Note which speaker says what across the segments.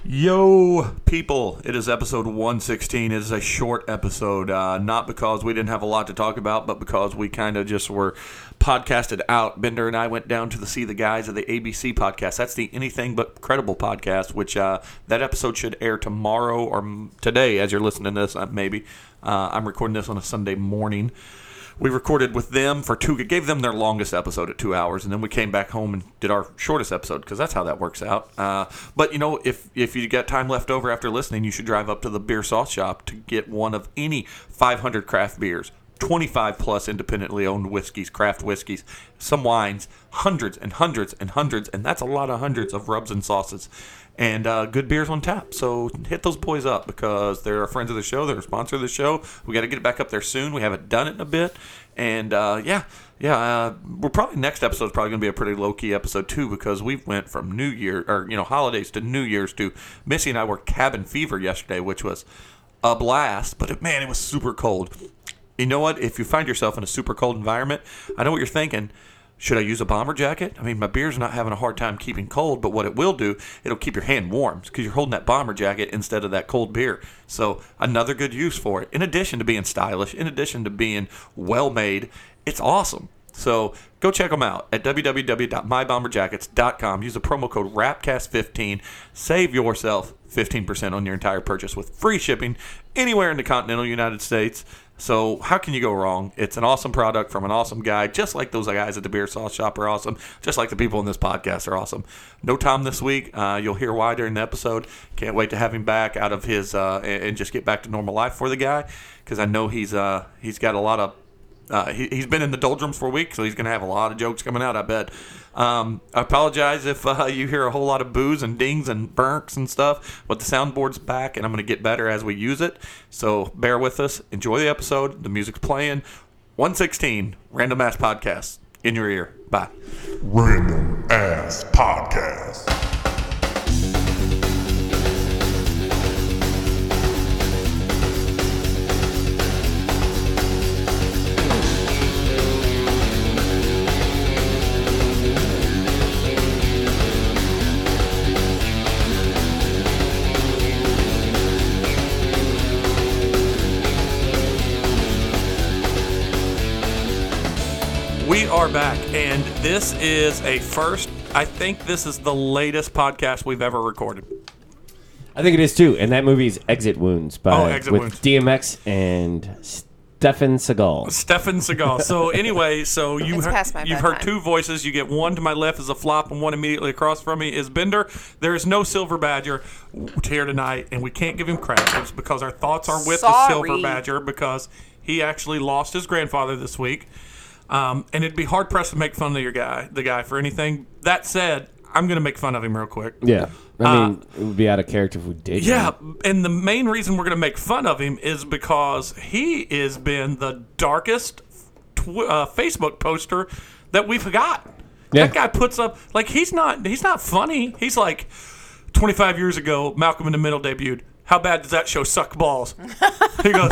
Speaker 1: Yo, people, it is episode 116. It is a short episode, not because we didn't have a lot to talk about, but because we kind of just were podcasted out. Bender and I went down to see the guys of the ABC podcast. That's the Anything But Credible podcast, which that episode should air tomorrow or today as you're listening to this, maybe. I'm recording this on a Sunday morning. We recorded with them for gave them their longest episode at 2 hours, and then we came back home and did our shortest episode because that's how that works out. But, you know, if you got time left over after listening, you should drive up to the Beer Sauce Shop to get one of any 500 craft beers, 25 plus independently owned whiskeys, craft whiskeys, some wines, hundreds and hundreds and hundreds, and that's a lot of hundreds of rubs and sauces. And good beers on tap. So hit those boys up because they're friends of the show. They're a sponsor of the show. We got to get it back up there soon. We haven't done it in a bit. And we're probably next episode is probably going to be a pretty low key episode too because we went from New Year or holidays to New Year's to Missy and I were cabin fever yesterday, which was a blast. But man, it was super cold. You know what? If you find yourself in a super cold environment, I know what you're thinking. Should I use a bomber jacket? I mean, my beer's not having a hard time keeping cold, but what it will do, it'll keep your hand warm because you're holding that bomber jacket instead of that cold beer. So another good use for it. In addition to being stylish, in addition to being well-made, it's awesome. So go check them out at www.mybomberjackets.com. Use the promo code RAPCAST15. Save yourself 15% on your entire purchase with free shipping anywhere in the continental United States. So how can you go wrong? It's an awesome product from an awesome guy, just like those guys at the Beer Sauce Shop are awesome, just like the people in this podcast are awesome. No Tom this week. You'll hear why during the episode. Can't wait to have him back out of his and just get back to normal life for the guy because I know he's got a lot of he's been in the doldrums for a week, so he's going to have a lot of jokes coming out, I bet. I apologize if you hear a whole lot of boos and dings and burks and stuff, but the soundboard's back, and I'm going to get better as we use it. So bear with us. Enjoy the episode. The music's playing. 116, Random Ass Podcast. In your ear. Bye.
Speaker 2: Random Ass Podcast.
Speaker 1: We are back, and this is a first. I think this is the latest podcast we've ever recorded.
Speaker 3: I think it is too, and that movie is Exit Wounds with
Speaker 1: Wounds.
Speaker 3: DMX and Stefan Seagal. So anyway, you've heard two voices. You get one to my left is a flop, and one immediately across from me is Bender. There is no Silver Badger here tonight, and we can't give him credit. It's because our thoughts are with the Silver Badger because he actually lost his grandfather this week. And it'd be hard pressed to make fun of the guy for anything. That said, I'm going to make fun of him real quick. Yeah. I mean, it would be out of character if we did.
Speaker 1: Yeah. And the main reason we're going to make fun of him is because he has been the darkest Facebook poster that we've got. Yeah. That guy puts up, like, he's not funny. He's like, 25 years ago, Malcolm in the Middle debuted. How bad does that show suck balls? He goes,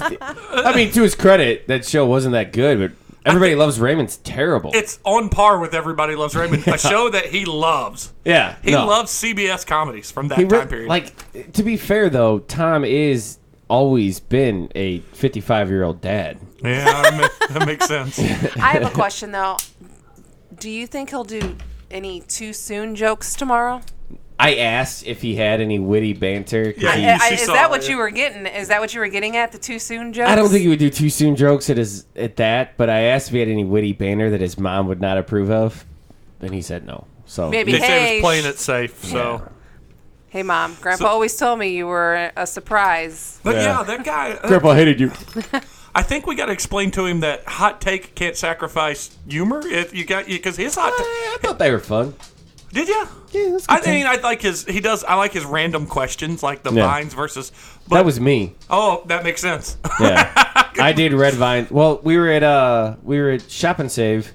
Speaker 3: I mean, to his credit, that show wasn't that good, but Everybody Loves Raymond's terrible.
Speaker 1: It's on par with Everybody Loves Raymond, a show that he loves.
Speaker 3: Yeah.
Speaker 1: He loves CBS comedies from that time period.
Speaker 3: Like, to be fair, though, Tom is always been a 55-year-old dad.
Speaker 1: Yeah, that makes sense.
Speaker 4: I have a question, though. Do you think he'll do any too soon jokes tomorrow?
Speaker 3: I asked if he had any witty banter.
Speaker 4: Yeah, is that what you were getting? Is that what you were getting at, the too soon jokes?
Speaker 3: I don't think he would do too soon jokes at that, but I asked if he had any witty banter that his mom would not approve of, and he said no. So
Speaker 4: maybe
Speaker 1: he said he was playing it safe. So,
Speaker 4: yeah. Hey, Mom, Grandpa always told me you were a surprise.
Speaker 1: But yeah that guy.
Speaker 3: Grandpa hated you.
Speaker 1: I think we got to explain to him that hot take can't sacrifice humor. If you got because his hot take.
Speaker 3: I thought they were fun.
Speaker 1: Did you?
Speaker 3: Yeah, that's good.
Speaker 1: I mean, I like his. He does. I like his random questions, like the vines versus. But,
Speaker 3: that was me.
Speaker 1: Oh, that makes sense.
Speaker 3: Yeah, I did red vine. Well, we were at Shop and Save,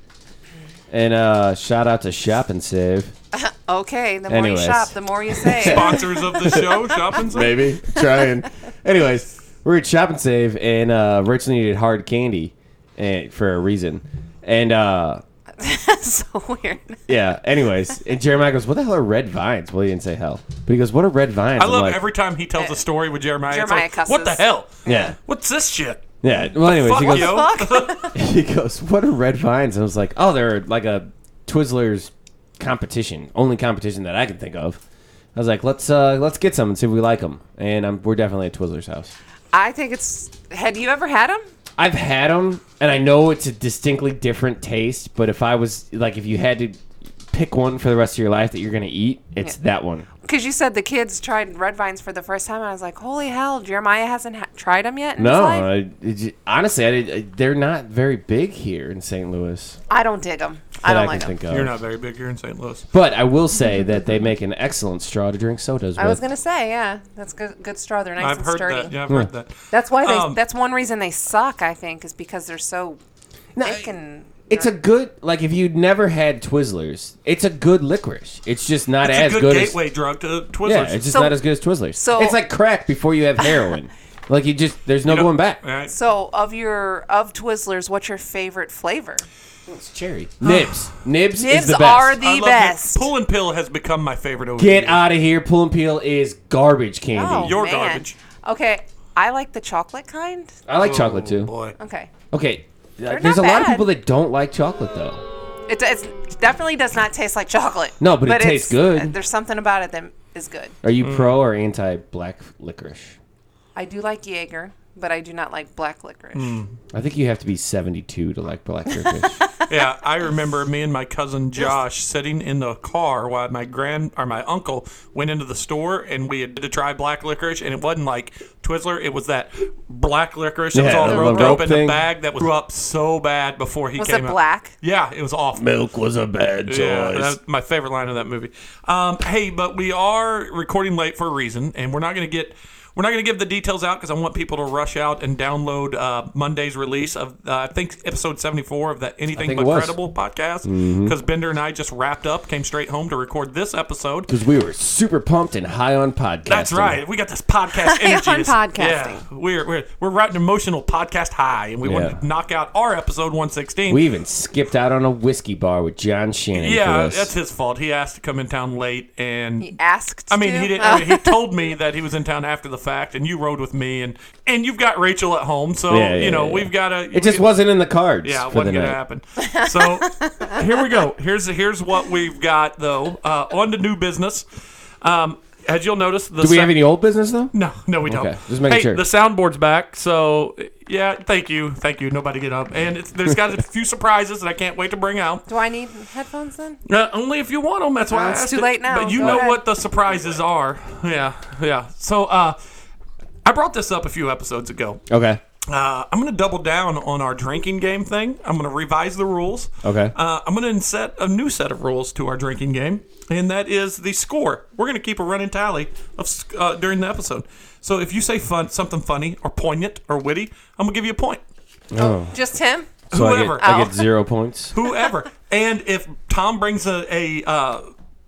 Speaker 3: and shout out to Shop and Save.
Speaker 4: Okay, the more you shop, the more you save.
Speaker 1: Sponsors of the show, Shop and Save.
Speaker 3: Maybe trying. Anyways, we were at Shop and Save, and Rich needed hard candy, for a reason, and
Speaker 4: That's so weird.
Speaker 5: Yeah. Anyways, and Jeremiah goes, "What the hell are red vines?" Well, he didn't say hell, but he goes, "What are red vines?"
Speaker 3: I love every time he tells a story with Jeremiah.
Speaker 4: Jeremiah
Speaker 3: it's like, what the
Speaker 4: cusses.
Speaker 3: hell?
Speaker 5: Yeah.
Speaker 3: What's this shit?
Speaker 5: Yeah. Well, anyways, he
Speaker 3: Fuck,
Speaker 5: goes,
Speaker 3: yo.
Speaker 5: he goes, "What are red vines?" And I was like, "Oh, they're like a Twizzlers competition, only competition that I can think of." I was like, let's get some and see if we like them. And we're definitely at Twizzlers' house.
Speaker 4: I think it's. Have you ever had them?
Speaker 5: I've had them, and I know it's a distinctly different taste. But if you had to pick one for the rest of your life that you're gonna eat, it's that one.
Speaker 4: Because you said the kids tried red vines for the first time, and I was like, "Holy hell, Jeremiah hasn't tried them yet." In his life?
Speaker 5: Honestly, they're not very big here in St. Louis.
Speaker 4: I don't dig them. I don't like them.
Speaker 3: You're not very big here in St. Louis.
Speaker 5: But I will say that they make an excellent straw to drink sodas with.
Speaker 4: I was gonna say, yeah, that's good straw. They're nice and sturdy.
Speaker 3: That. Yeah, I've heard that.
Speaker 4: That's why that's one reason they suck. I think is because they're so thick and.
Speaker 5: It's a good, like, if you'd never had Twizzlers, it's a good licorice. It's just not as good.
Speaker 3: It's a good gateway drug to Twizzlers.
Speaker 5: Yeah, it's just not as good as Twizzlers.
Speaker 4: So
Speaker 5: it's like crack before you have heroin. Like, there's no going back.
Speaker 3: Right.
Speaker 4: So of Twizzlers, what's your favorite flavor?
Speaker 5: It's cherry. Nibs. Nibs is
Speaker 4: Nibs
Speaker 5: the best.
Speaker 4: are the best.
Speaker 3: Pull and Peel has become my favorite over
Speaker 5: Get
Speaker 3: the years.
Speaker 5: out of here. Pull and Peel is garbage candy.
Speaker 4: Oh,
Speaker 3: You're
Speaker 4: man.
Speaker 3: garbage.
Speaker 4: Okay, I like the chocolate kind.
Speaker 5: I like chocolate, too.
Speaker 3: Boy.
Speaker 4: Okay.
Speaker 5: Okay. There's
Speaker 4: not
Speaker 5: a lot of
Speaker 4: bad.
Speaker 5: people that don't like chocolate, though.
Speaker 4: It definitely does not taste like chocolate.
Speaker 5: No, but it tastes good.
Speaker 4: There's something about it that is good.
Speaker 5: Are you pro or anti-black licorice?
Speaker 4: I do like Jaeger, but I do not like black licorice.
Speaker 5: I think you have to be 72 to like black licorice.
Speaker 3: Yeah, I remember me and my cousin Josh sitting in the car while my uncle went into the store, and we had to try black licorice, and it wasn't like Twizzler, it was that black licorice that was all
Speaker 5: the
Speaker 3: roped
Speaker 5: rope
Speaker 3: up in
Speaker 5: thing.
Speaker 3: a bag that was up so bad before he
Speaker 4: Was
Speaker 3: came
Speaker 4: it
Speaker 3: out.
Speaker 4: black?
Speaker 3: Yeah, it was awful.
Speaker 5: Milk was a bad choice.
Speaker 3: Yeah, that's my favorite line of that movie. Hey, but we are recording late for a reason, and we're not going to give the details out because I want people to rush out and download Monday's release of, I think, episode 74 of that Anything But Credible podcast. Because Bender and I just wrapped up, came straight home to record this episode.
Speaker 5: Because we were super pumped and high on podcasting.
Speaker 3: That's right. We got this podcast energy.
Speaker 4: on podcasting.
Speaker 3: Yeah, we're riding emotional podcast high, and we wanted to knock out our episode 116.
Speaker 5: We even skipped out on a whiskey bar with John Shannon.
Speaker 3: Yeah,
Speaker 5: for this.
Speaker 3: that's his fault. He asked to come in town late, and
Speaker 4: He asked.
Speaker 3: I mean,
Speaker 4: to?
Speaker 3: he didn't. He told me that he was in town after the fact, and you rode with me, and you've got Rachel at home, so we've got to.
Speaker 5: It just wasn't in the cards.
Speaker 3: Yeah, it
Speaker 5: for
Speaker 3: wasn't
Speaker 5: the
Speaker 3: going to happen. So here we go. Here's what we've got though. On to new business. As you'll notice,
Speaker 5: Do we have any old business though?
Speaker 3: No, we don't.
Speaker 5: Okay, just making sure.
Speaker 3: The soundboard's back, so yeah, thank you. Nobody get up, and there's got a few surprises that I can't wait to bring out.
Speaker 4: Do I need headphones then?
Speaker 3: Only if you want them. That's why I
Speaker 4: It's
Speaker 3: asked
Speaker 4: too
Speaker 3: it.
Speaker 4: late now.
Speaker 3: But you
Speaker 4: Go
Speaker 3: know
Speaker 4: ahead.
Speaker 3: what the surprises are. Yeah. So I brought this up a few episodes ago.
Speaker 5: Okay.
Speaker 3: I'm going to double down on our drinking game thing. I'm going to revise the rules.
Speaker 5: Okay.
Speaker 3: I'm going to set a new set of rules to our drinking game, and that is the score. We're going to keep a running tally of during the episode. So if you say something funny or poignant or witty, I'm going to give you a point.
Speaker 5: Oh.
Speaker 4: Just him?
Speaker 5: So
Speaker 3: Whoever.
Speaker 5: I get 0 points.
Speaker 3: Whoever. And if Tom brings a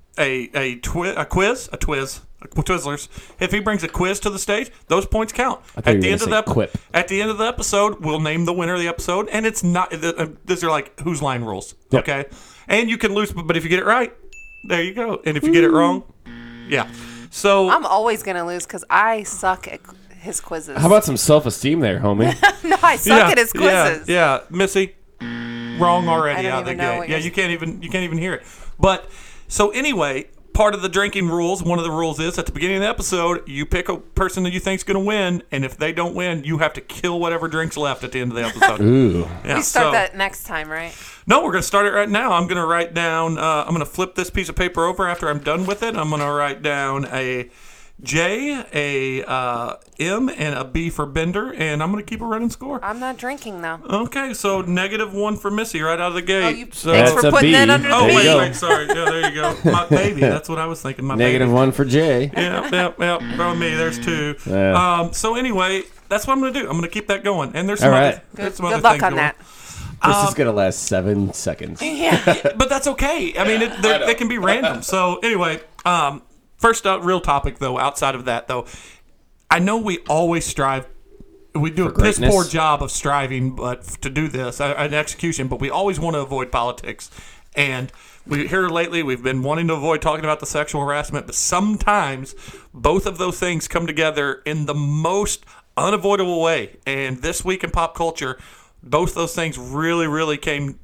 Speaker 3: Twizzlers. If he brings a quiz to the stage, those points count.
Speaker 5: thought you were gonna say quip.
Speaker 3: At the end of the episode, we'll name the winner of the episode, and it's not. These are like whose line rules,
Speaker 5: Yep.
Speaker 3: okay? And you can lose, but if you get it right, there you go. And if you get it wrong, yeah. So
Speaker 4: I'm always going to lose because I suck at his quizzes.
Speaker 5: How about some self-esteem there, homie?
Speaker 4: No, I suck at his quizzes.
Speaker 3: Yeah, Missy, wrong already.
Speaker 4: I don't
Speaker 3: out of the
Speaker 4: even know
Speaker 3: gate.
Speaker 4: what
Speaker 3: Yeah,
Speaker 4: you're-
Speaker 3: you can't even hear it. But so anyway. Part of the drinking rules, one of the rules is at the beginning of the episode, you pick a person that you think's going to win, and if they don't win, you have to kill whatever drink's left at the end of the episode.
Speaker 5: Ooh.
Speaker 3: Yeah,
Speaker 4: We start
Speaker 3: so-
Speaker 4: that next time, right?
Speaker 3: No, we're going to start it right now. I'm going to write down, I'm going to flip this piece of paper over after I'm done with it. I'm going to write down a J, a M, and a B for Bender, and I'm going to keep a running score.
Speaker 4: I'm not drinking, though.
Speaker 3: Okay, so -1 for Missy right out of the gate.
Speaker 4: Thanks
Speaker 5: That's
Speaker 4: for
Speaker 5: a
Speaker 4: putting
Speaker 5: B.
Speaker 4: that under the
Speaker 3: Oh,
Speaker 5: There you
Speaker 4: B.
Speaker 5: go.
Speaker 3: wait, sorry. Yeah, there you go. My baby. That's what I was thinking. My baby.
Speaker 5: -1 for Jay.
Speaker 3: Yeah. From me, there's 2.
Speaker 5: Yeah.
Speaker 3: So anyway, that's what I'm going to do. I'm going to keep that going. And there's
Speaker 5: All
Speaker 3: some
Speaker 5: right.
Speaker 3: other, there's some
Speaker 4: Good
Speaker 3: other
Speaker 4: luck
Speaker 3: things
Speaker 4: on
Speaker 3: going.
Speaker 4: that.
Speaker 5: This is going to last 7 seconds.
Speaker 3: But that's okay. I mean, they can be random. So anyway, first real topic, though, outside of that, though, I know we always strive We do a piss poor job of striving, but to do this, an execution. But we always want to avoid politics, and here lately we've been wanting to avoid talking about the sexual harassment. But sometimes both of those things come together in the most unavoidable way. And this week in pop culture, both those things really, really came.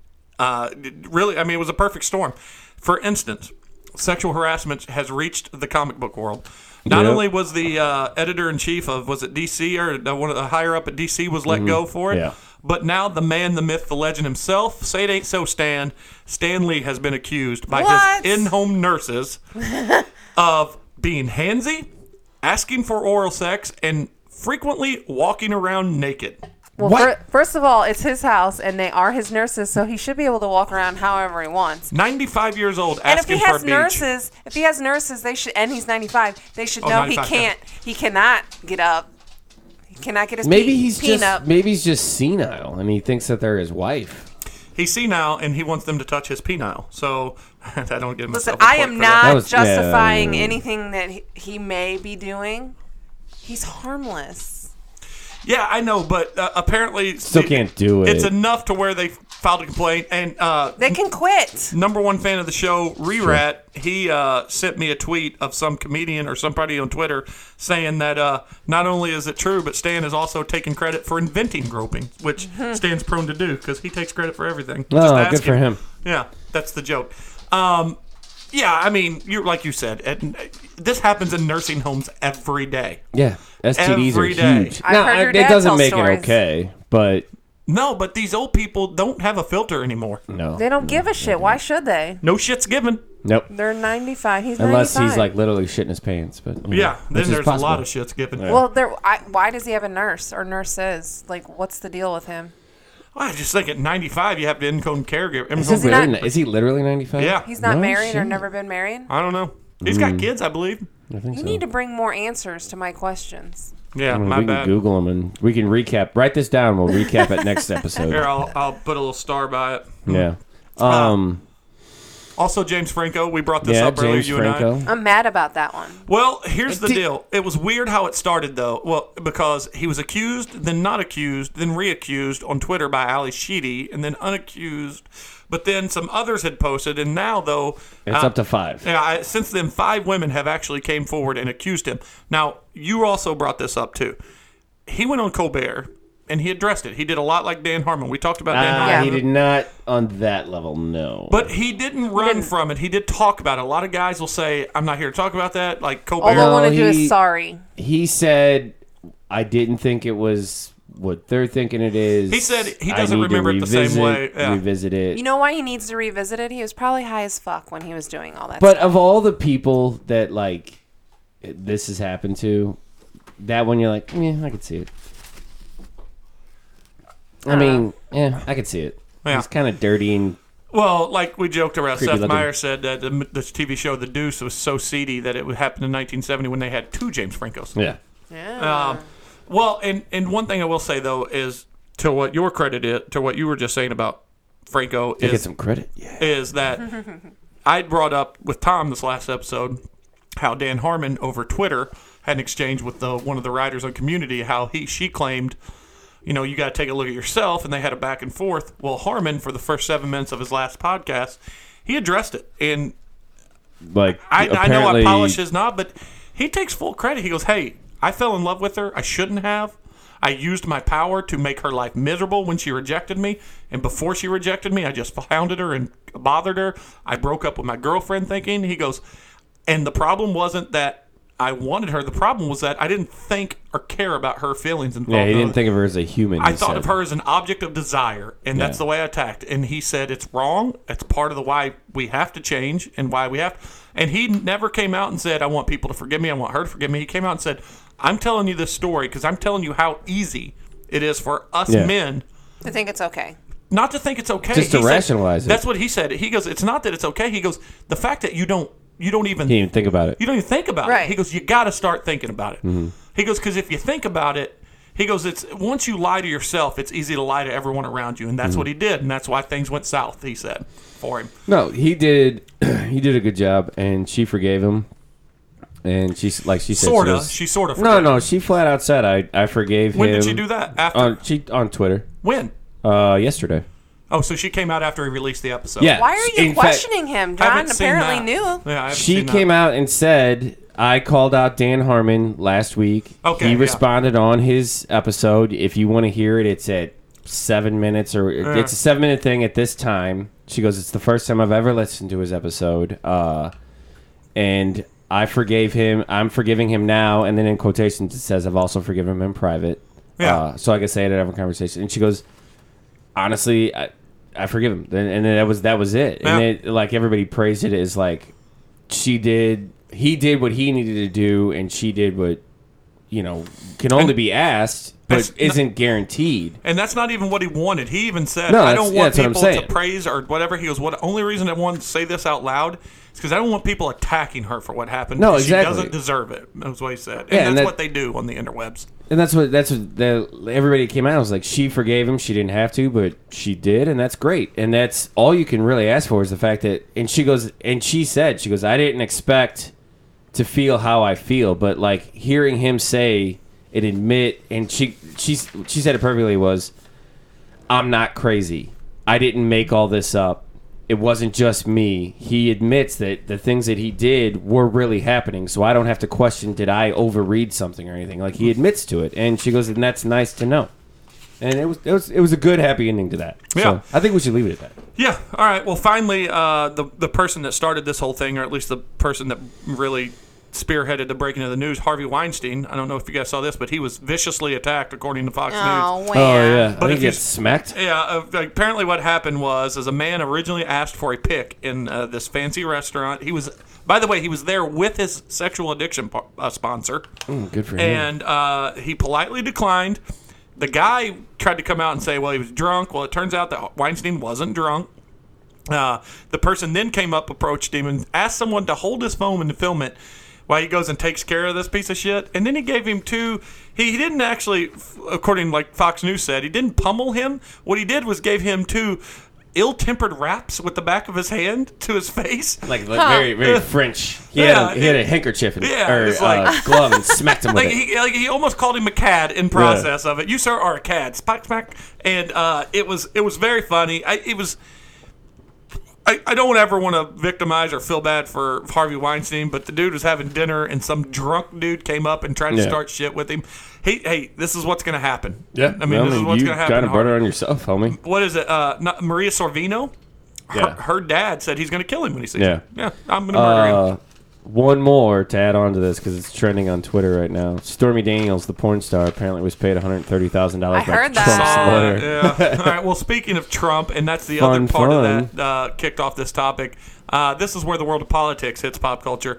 Speaker 3: It was a perfect storm. For instance, sexual harassment has reached the comic book world. Not only was the editor-in-chief of, was it DC, or one of the higher up at DC was let go for it, but now the man, the myth, the legend himself, say it ain't so, Stan Lee has been accused by his in-home nurses of being handsy, asking for oral sex, and frequently walking around naked.
Speaker 4: Well, first of all, it's his house, and they are his nurses, so he should be able to walk around however he wants.
Speaker 3: 95 years old, asking for a beach.
Speaker 4: If he has nurses, they should, and he's 95, they should know he cannot get up. He cannot get his peen up.
Speaker 5: Maybe he's just senile, and he thinks that they're his wife.
Speaker 3: He's senile, and he wants them to touch his penile. So I don't give him.
Speaker 4: Listen, I am not justifying anything that he may be doing. He's harmless.
Speaker 3: Yeah, I know, but apparently
Speaker 5: still can't do it.
Speaker 3: It's enough to where they filed a complaint, and
Speaker 4: they can quit.
Speaker 3: Number one fan of the show, Rerat, he sent me a tweet of some comedian or somebody on Twitter saying that not only is it true, but Stan is also taking credit for inventing groping, which Stan's prone to do because he takes credit for everything.
Speaker 5: Oh, good for him.
Speaker 3: Yeah, that's the joke. Yeah, I mean, like you said, this happens in nursing homes every day.
Speaker 5: Yeah, STDs
Speaker 3: every
Speaker 5: are
Speaker 3: day.
Speaker 5: huge. Now, it doesn't make it okay, but...
Speaker 3: No, but these old people don't have a filter anymore.
Speaker 5: No.
Speaker 4: They don't give a shit. Why should they?
Speaker 3: No shit's given.
Speaker 5: Nope.
Speaker 4: They're 95. He's 95.
Speaker 5: Unless he's like literally shitting his pants. But
Speaker 3: then there's a lot of shit's given.
Speaker 4: Yeah. Well, why does he have a nurse or nurses? Like, what's the deal with him?
Speaker 3: I just think at 95 you have to in-home caregiver.
Speaker 5: Is he literally 95?
Speaker 3: Yeah.
Speaker 4: He's not married or never been married?
Speaker 3: I don't know. He's got kids, I believe.
Speaker 5: I think
Speaker 4: you need to bring more answers to my questions.
Speaker 3: Yeah,
Speaker 5: my bad. We can Google them and we can recap. Write this down. We'll recap it next episode.
Speaker 3: Here, I'll put a little star by it.
Speaker 5: Yeah.
Speaker 3: Also, James Franco. We brought this up earlier, you
Speaker 5: Franco.
Speaker 3: and I.
Speaker 4: I'm mad about that one.
Speaker 3: Well, here's the deal. It was weird how it started, though. Well, because he was accused, then not accused, then reaccused on Twitter by Ali Sheedy, and then unaccused. But then some others had posted, and now, though...
Speaker 5: It's up to 5.
Speaker 3: Yeah, since then, 5 women have actually came forward and accused him. Now, you also brought this up, too. He went on Colbert, and he addressed it. He did a lot like Dan Harmon. We talked about Dan Harmon.
Speaker 5: He did not on that level, no.
Speaker 3: But he didn't run from it. He did talk about it. A lot of guys will say, I'm not here to talk about that. Like Colbert.
Speaker 4: All I want to do is sorry.
Speaker 5: He said, I didn't think it was what they're thinking it is.
Speaker 3: He said he doesn't remember it the same way.
Speaker 5: Yeah. Revisit it.
Speaker 4: You know why he needs to revisit it? He was probably high as fuck when he was doing all that
Speaker 5: But
Speaker 4: stuff.
Speaker 5: of all the people that, like, this has happened to, that one you're like, I could see it. I mean, I could see it. Yeah. He's kind of dirty and...
Speaker 3: Well, like we joked around, Seth Meyers said that the TV show The Deuce was so seedy that it would happen in 1970 when they had 2 James Francos.
Speaker 5: Yeah.
Speaker 3: Well, and one thing I will say, though, is to what your credit is, to what you were just saying about Franco is...
Speaker 5: Get some credit? Yeah.
Speaker 3: Is that I brought up with Tom this last episode how Dan Harmon over Twitter had an exchange with one of the writers on Community, how she claimed... you got to take a look at yourself, and they had a back and forth. Well, Harmon, for the first 7 minutes of his last podcast, he addressed it. And I know I polish his knob, but he takes full credit. He goes, hey, I fell in love with her. I shouldn't have. I used my power to make her life miserable when she rejected me. And before she rejected me, I just hounded her and bothered her. I broke up with my girlfriend thinking. He goes, and the problem wasn't that I wanted her. The problem was that I didn't think or care about her feelings involved.
Speaker 5: Yeah, he didn't think of her as a human.
Speaker 3: I thought of her as an object of desire, and that's the way I attacked. And he said it's wrong. It's part of the why we have to change and why we have. And he never came out and said, I want people to forgive me. I want her to forgive me. He came out and said, I'm telling you this story because I'm telling you how easy it is for us men
Speaker 4: to think it's okay.
Speaker 3: Not to think it's okay.
Speaker 5: Just to rationalize it.
Speaker 3: That's what he said. He goes, it's not that it's okay. He goes, the fact that you don't even
Speaker 5: think about it.
Speaker 3: You don't even think about it. He goes, you got to start thinking about it. Mm-hmm. He goes, because if you think about it, he goes, it's once you lie to yourself, it's easy to lie to everyone around you, and that's what he did, and that's why things went south. He said for him.
Speaker 5: No, he did. He did a good job, and she forgave him. And she said
Speaker 3: she sort of
Speaker 5: forgave. No, she flat out said I forgave him.
Speaker 3: When did she do that? After?
Speaker 5: On Twitter.
Speaker 3: When?
Speaker 5: Yesterday.
Speaker 3: Oh, so she came out after he released the episode.
Speaker 5: Yeah.
Speaker 4: Why are you questioning him? John apparently knew.
Speaker 3: Yeah,
Speaker 5: she came out and said, I called out Dan Harmon last week.
Speaker 3: Okay,
Speaker 5: he responded on his episode. If you want to hear it, it's at 7 minutes, or it's a 7-minute thing at this time. She goes, it's the first time I've ever listened to his episode. And I forgave him. I'm forgiving him now. And then in quotations, it says, I've also forgiven him in private.
Speaker 3: Yeah.
Speaker 5: So I can say it at every conversation. And she goes, honestly, I forgive him. And then that was it.
Speaker 3: Yeah.
Speaker 5: And it, like, everybody praised it as like, he did what he needed to do, and she did what, can only be asked, but isn't guaranteed.
Speaker 3: And that's not even what he wanted. He even said, I don't want people to praise or whatever. He goes, the only reason I wanted to say this out loud is because I don't want people attacking her for what happened.
Speaker 5: No, exactly.
Speaker 3: She doesn't deserve it. That's what he said. And that's what they do on the interwebs.
Speaker 5: And that's what everybody came out and was like, she forgave him. She didn't have to, but she did, and that's great. And that's all you can really ask for is the fact that, and she said, I didn't expect to feel how I feel, but like hearing him say and admit, and she said it perfectly, was, I'm not crazy. I didn't make all this up. It wasn't just me. He admits that the things that he did were really happening, so I don't have to question, did I overread something or anything? Like, he admits to it, and she goes, and that's nice to know. And it was a good, happy ending to that.
Speaker 3: Yeah.
Speaker 5: So I think we should leave it at that.
Speaker 3: Yeah. All right. Well, finally, the person that started this whole thing, or at least the person that really spearheaded the breaking of the news, Harvey Weinstein. I don't know if you guys saw this, but he was viciously attacked, according to Fox News.
Speaker 4: Wow.
Speaker 5: Oh, yeah. But he gets smacked?
Speaker 3: Yeah. Apparently what happened was, as a man originally asked for a pic in this fancy restaurant. He was, by the way, he was there with his sexual addiction sponsor.
Speaker 5: Good for him.
Speaker 3: And he politely declined. The guy tried to come out and say, well, he was drunk. Well, it turns out that Weinstein wasn't drunk. The person then came up, approached him, and asked someone to hold his phone and to film it while he goes and takes care of this piece of shit. And then he gave him he didn't actually, according to like Fox News said, he didn't pummel him. What he did was gave him 2 ill-tempered raps with the back of his hand to his face.
Speaker 5: Like very, very French. He had a handkerchief glove and smacked him with it.
Speaker 3: He almost called him a cad in process of it. You, sir, are a cad. Smack, smack. And it was very funny. I don't ever want to victimize or feel bad for Harvey Weinstein, but the dude was having dinner and some drunk dude came up and tried to start shit with him. Hey, this is what's going to happen.
Speaker 5: Yeah.
Speaker 3: I mean, this is what's going to happen.
Speaker 5: You kind of brought it on yourself, homie.
Speaker 3: What is it? Maria Sorvino? Her dad said he's going to kill him when he sees him. Yeah, I'm going to murder him.
Speaker 5: One more to add on to this, because it's trending on Twitter right now. Stormy Daniels, the porn star, apparently was paid $130,000 by
Speaker 4: heard
Speaker 5: Trump's lawyer.
Speaker 3: Yeah. All right. Well, speaking of Trump, and that's the other part of that kicked off this topic. This is where the world of politics hits pop culture.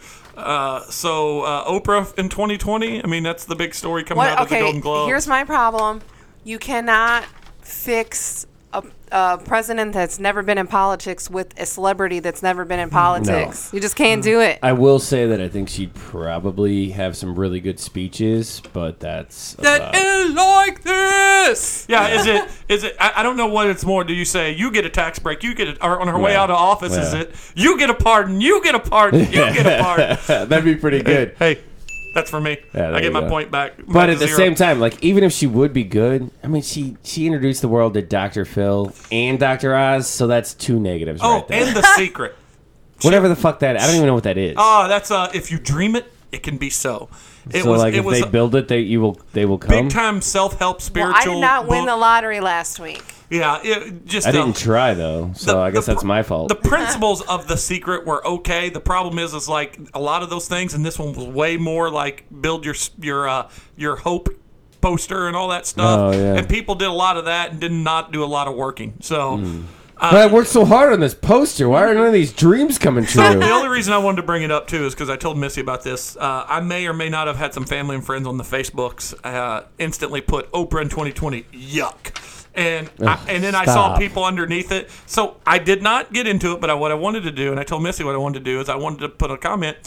Speaker 3: So Oprah in 2020. I mean, that's the big story coming out of the Golden Globes.
Speaker 4: Here's my problem. You cannot fix a president that's never been in politics with a celebrity that's never been in politics. No. You just can't do it.
Speaker 5: I will say that I think she'd probably have some really good speeches, but that's
Speaker 3: is like this. Yeah, is it? I don't know what it's more. Do you say you get a tax break? You get it, or on her way out of office? Is it you get a pardon? You get a pardon. You get a pardon.
Speaker 5: That'd be pretty good.
Speaker 3: Hey. That's for me. I get my point back.
Speaker 5: But at the same time, like, even if she would be good, I mean, she introduced the world to Dr. Phil and Dr. Oz, so that's 2 negatives right there.
Speaker 3: And The Secret.
Speaker 5: Whatever the fuck that, I don't even know what that is.
Speaker 3: Oh, that's if you dream it, it can be so.
Speaker 5: If they build it, they will come.
Speaker 3: Big time self-help spiritual.
Speaker 4: I did not win the lottery last week.
Speaker 3: Yeah,
Speaker 5: I didn't try though, so I guess that's my fault.
Speaker 3: The principles of The Secret were okay. The problem is like a lot of those things, and this one was way more like build your hope poster and all that stuff.
Speaker 5: Oh, yeah.
Speaker 3: And people did a lot of that and did not do a lot of working. So.
Speaker 5: But I worked so hard on this poster. Why are none of these dreams coming true?
Speaker 3: So the only reason I wanted to bring it up, too, is because I told Missy about this. I may or may not have had some family and friends on the Facebooks instantly put Oprah in 2020, yuck. And then I saw people underneath it. So I did not get into it, but what I wanted to do, and I told Missy what I wanted to do, is I wanted to put a comment.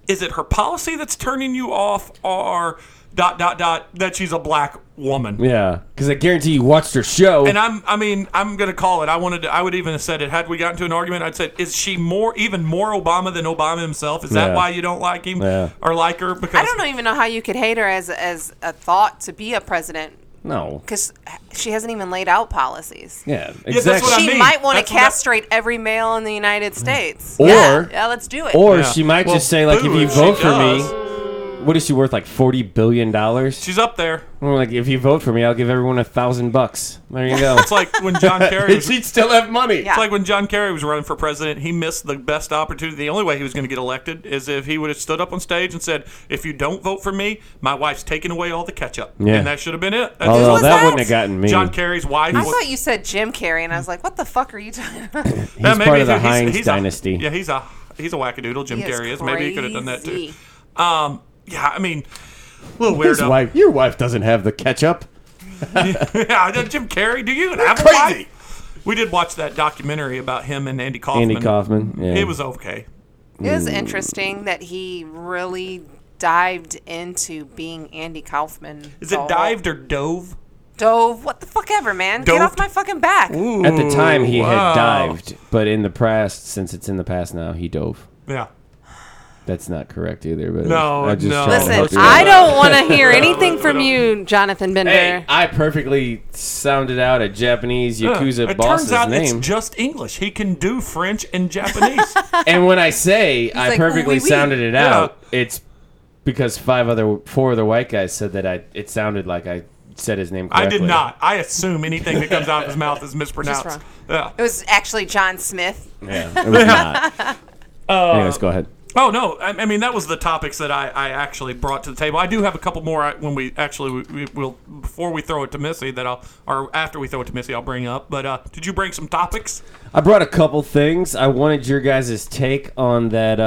Speaker 3: is it her policy that's turning you off, or ... that she's a black woman?
Speaker 5: Yeah, because I guarantee you watched her show.
Speaker 3: And I'm gonna call it. I would even have said it had we gotten to an argument. I'd said, is she even more Obama than Obama himself? Is that why you don't like him or like her? Because
Speaker 4: I don't even know how you could hate her as a thought to be a president.
Speaker 5: No,
Speaker 4: because she hasn't even laid out policies.
Speaker 5: Yeah, exactly.
Speaker 3: Yeah, that's what I mean.
Speaker 4: She might want to castrate every male in the United States.
Speaker 5: Or
Speaker 4: yeah, let's do it.
Speaker 5: Or she might just say, like, if you vote for me, what is she worth? Like $40 billion?
Speaker 3: She's up there.
Speaker 5: Well, like, if you vote for me, I'll give everyone $1,000. There you go.
Speaker 3: It's like when John Kerry.
Speaker 5: She'd still have money.
Speaker 3: Yeah. It's like when John Kerry was running for president. He missed the best opportunity. The only way he was going to get elected is if he would have stood up on stage and said, "If you don't vote for me, my wife's taking away all the ketchup." Yeah. And that should have been it.
Speaker 5: Although that wouldn't have gotten me.
Speaker 3: John Kerry's wife.
Speaker 4: I thought you said Jim Carrey, and I was like, "What the fuck are you talking about?"
Speaker 5: He's part of the Heinz dynasty.
Speaker 3: He's a wackadoodle. Jim Carrey is. Maybe he could have done that too. Yeah, I mean. A little weirdo.
Speaker 5: Your wife doesn't have the ketchup.
Speaker 3: Yeah, Jim Carrey. Do you even have a wife? We did watch that documentary about him and Andy Kaufman.
Speaker 5: Andy Kaufman. Yeah.
Speaker 3: It was okay.
Speaker 4: It was interesting that he really dived into being Andy Kaufman.
Speaker 3: Is it dived or dove?
Speaker 4: Dove. What the fuck ever, man. Doved? Get off my fucking back.
Speaker 5: Ooh, at the time, he had dived, but in the past, since it's in the past now, he dove.
Speaker 3: Yeah.
Speaker 5: That's not correct either. But
Speaker 3: no.
Speaker 4: Listen, I don't want to hear anything from you, Jonathan Bender.
Speaker 5: Hey, I perfectly sounded out a Japanese Yakuza boss's name.
Speaker 3: It turns out it's just English. He can do French and Japanese.
Speaker 5: And when I say I perfectly sounded it out, it's because four other white guys said that it sounded like I said his name correctly.
Speaker 3: I did not. I assume anything that comes out of his mouth is mispronounced.
Speaker 4: Just wrong. Yeah. It was actually John Smith.
Speaker 5: Yeah, it was not. Anyways, go ahead.
Speaker 3: Oh, no. I mean, that was the topics that I actually brought to the table. I do have a couple more when we will, before we throw it to Missy, or after we throw it to Missy, I'll bring up. But did you bring some topics?
Speaker 5: I brought a couple things. I wanted your guys' take on that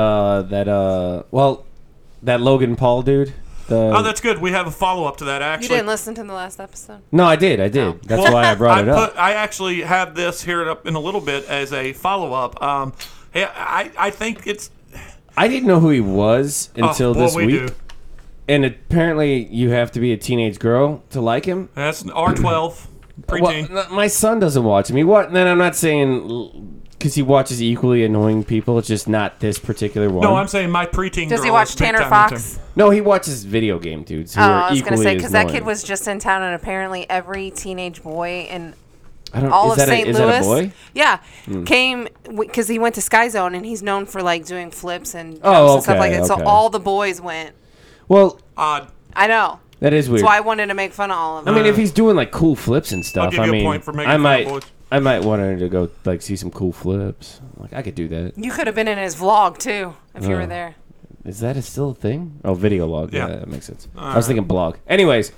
Speaker 5: Logan Paul dude.
Speaker 3: That's good. We have a follow-up to that, actually.
Speaker 4: You didn't listen to the last episode?
Speaker 5: No, I did. Oh. That's why I brought it up.
Speaker 3: I actually have this here up in a little bit as a follow-up. I think it's...
Speaker 5: I didn't know who he was until this week. Do. And apparently you have to be a teenage girl to like him.
Speaker 3: That's an R12 preteen.
Speaker 5: Well, my son doesn't watch him. Then I'm not saying because he watches equally annoying people. It's just not this particular one.
Speaker 3: No, I'm saying my preteen
Speaker 4: Does
Speaker 3: girl
Speaker 4: he watch Tanner Fox?
Speaker 5: No, he watches video game dudes who are equally as annoying. I was going to say, because
Speaker 4: that kid was just in town, and apparently every teenage boy in all of St. Louis.
Speaker 5: Is that a boy?
Speaker 4: Yeah. Came because he went to Sky Zone and he's known for like doing flips and jumps and stuff like that. So all the boys went.
Speaker 5: Well,
Speaker 3: odd.
Speaker 4: I know.
Speaker 5: That is weird.
Speaker 4: So I wanted to make fun of all of them.
Speaker 5: I mean, if he's doing like cool flips and stuff,
Speaker 3: I'll give you a point for making fun of boys.
Speaker 5: I might want her to go like see some cool flips. Like I could do that.
Speaker 4: You could have been in his vlog too if you were there.
Speaker 5: Is that still a thing? Oh, video log. Yeah, that makes sense.
Speaker 3: All
Speaker 5: I was thinking blog. Anyways,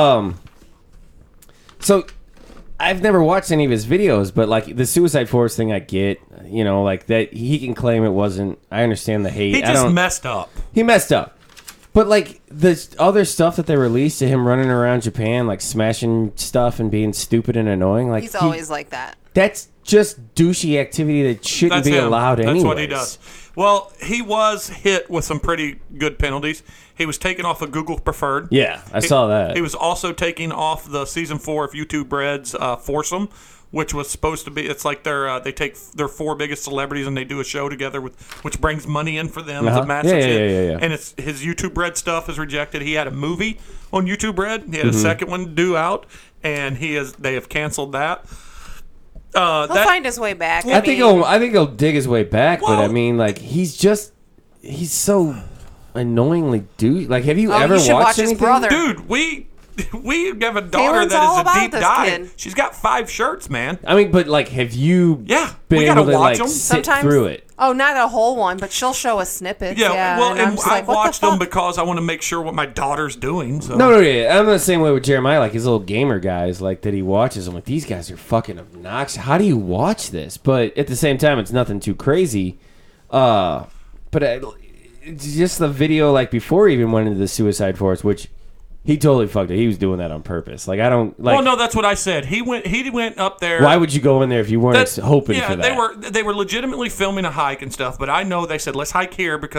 Speaker 5: so I've never watched any of his videos, but like the Suicide Forest thing, I get. You know, like that he can claim it wasn't. I understand the hate.
Speaker 3: He just messed up.
Speaker 5: He messed up. But like the other stuff that they released to him running around Japan, like smashing stuff and being stupid and annoying, like
Speaker 4: he's always like that.
Speaker 5: That's just douchey activity that shouldn't be allowed anyway.
Speaker 3: That's what he does. Well, he was hit with some pretty good penalties. He was taken off of Google Preferred.
Speaker 5: Yeah, I saw that.
Speaker 3: He was also taken off the season 4 of YouTube Red's Foursome, which was supposed to be. It's like they take their 4 biggest celebrities and they do a show together which brings money in for them. It's a massive hit.
Speaker 5: Yeah.
Speaker 3: And his YouTube Red stuff is rejected. He had a movie on YouTube Red. He had a second one due out, and they have canceled that.
Speaker 4: He'll find his way back.
Speaker 5: I think he'll dig his way back, but I mean, like he's so annoyingly dude. Like, have you ever watched anything?
Speaker 4: His brother.
Speaker 3: Dude, we have a daughter that is a deep dive. She's got 5 shirts, man.
Speaker 5: I mean, but like, have you been able to like sit through it?
Speaker 4: Oh, not a whole one, but she'll show us snippets.
Speaker 3: Yeah, well, and I watched them because I want to make sure what my daughter's doing. So.
Speaker 5: No, I'm the same way with Jeremiah. Like his little gamer guys, like that he watches. I'm like, these guys are fucking obnoxious. How do you watch this? But at the same time, it's nothing too crazy. But just the video, like before he even went into the Suicide Forest, which. He totally fucked it. He was doing that on purpose. Like I don't like.
Speaker 3: Well, no, that's what I said. He went up there.
Speaker 5: Why would you go in there if you weren't hoping for that?
Speaker 3: They were legitimately filming a hike and stuff. But I know they said let's hike here because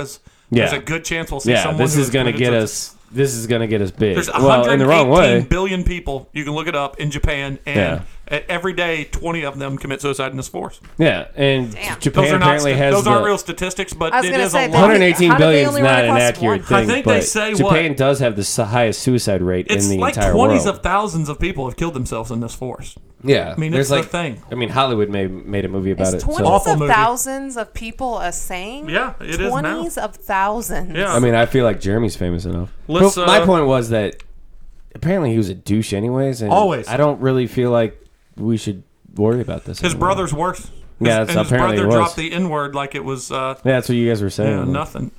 Speaker 3: there's a good chance we'll see someone
Speaker 5: this is going to get us. This is going to get us big.
Speaker 3: There's
Speaker 5: in the wrong way.
Speaker 3: 118 billion people. You can look it up in Japan, and every day 20 of them commit suicide in this force.
Speaker 5: Yeah, and Japan apparently has
Speaker 3: those aren't real statistics, but it is a lot.
Speaker 5: 118 billion is not an accurate thing.
Speaker 3: I think they say
Speaker 5: Japan does have the highest suicide rate in the entire world.
Speaker 3: It's like 20s of thousands of people have killed themselves in this force.
Speaker 5: Yeah,
Speaker 3: I mean, it's the thing.
Speaker 5: I mean, Hollywood made a movie about it.
Speaker 4: 20s of thousands of people a saying?
Speaker 3: Yeah, it is now.
Speaker 4: 20s of thousands.
Speaker 3: Yeah.
Speaker 5: I mean, I feel like Jeremy's famous enough. But my point was that apparently he was a douche anyways. And
Speaker 3: always.
Speaker 5: I don't really feel like we should worry about this
Speaker 3: His
Speaker 5: anymore.
Speaker 3: brother's worse.
Speaker 5: Yeah, that's apparently
Speaker 3: his brother
Speaker 5: it was.
Speaker 3: dropped the N-word like it was...
Speaker 5: yeah, that's what you guys were saying.
Speaker 3: Yeah, nothing.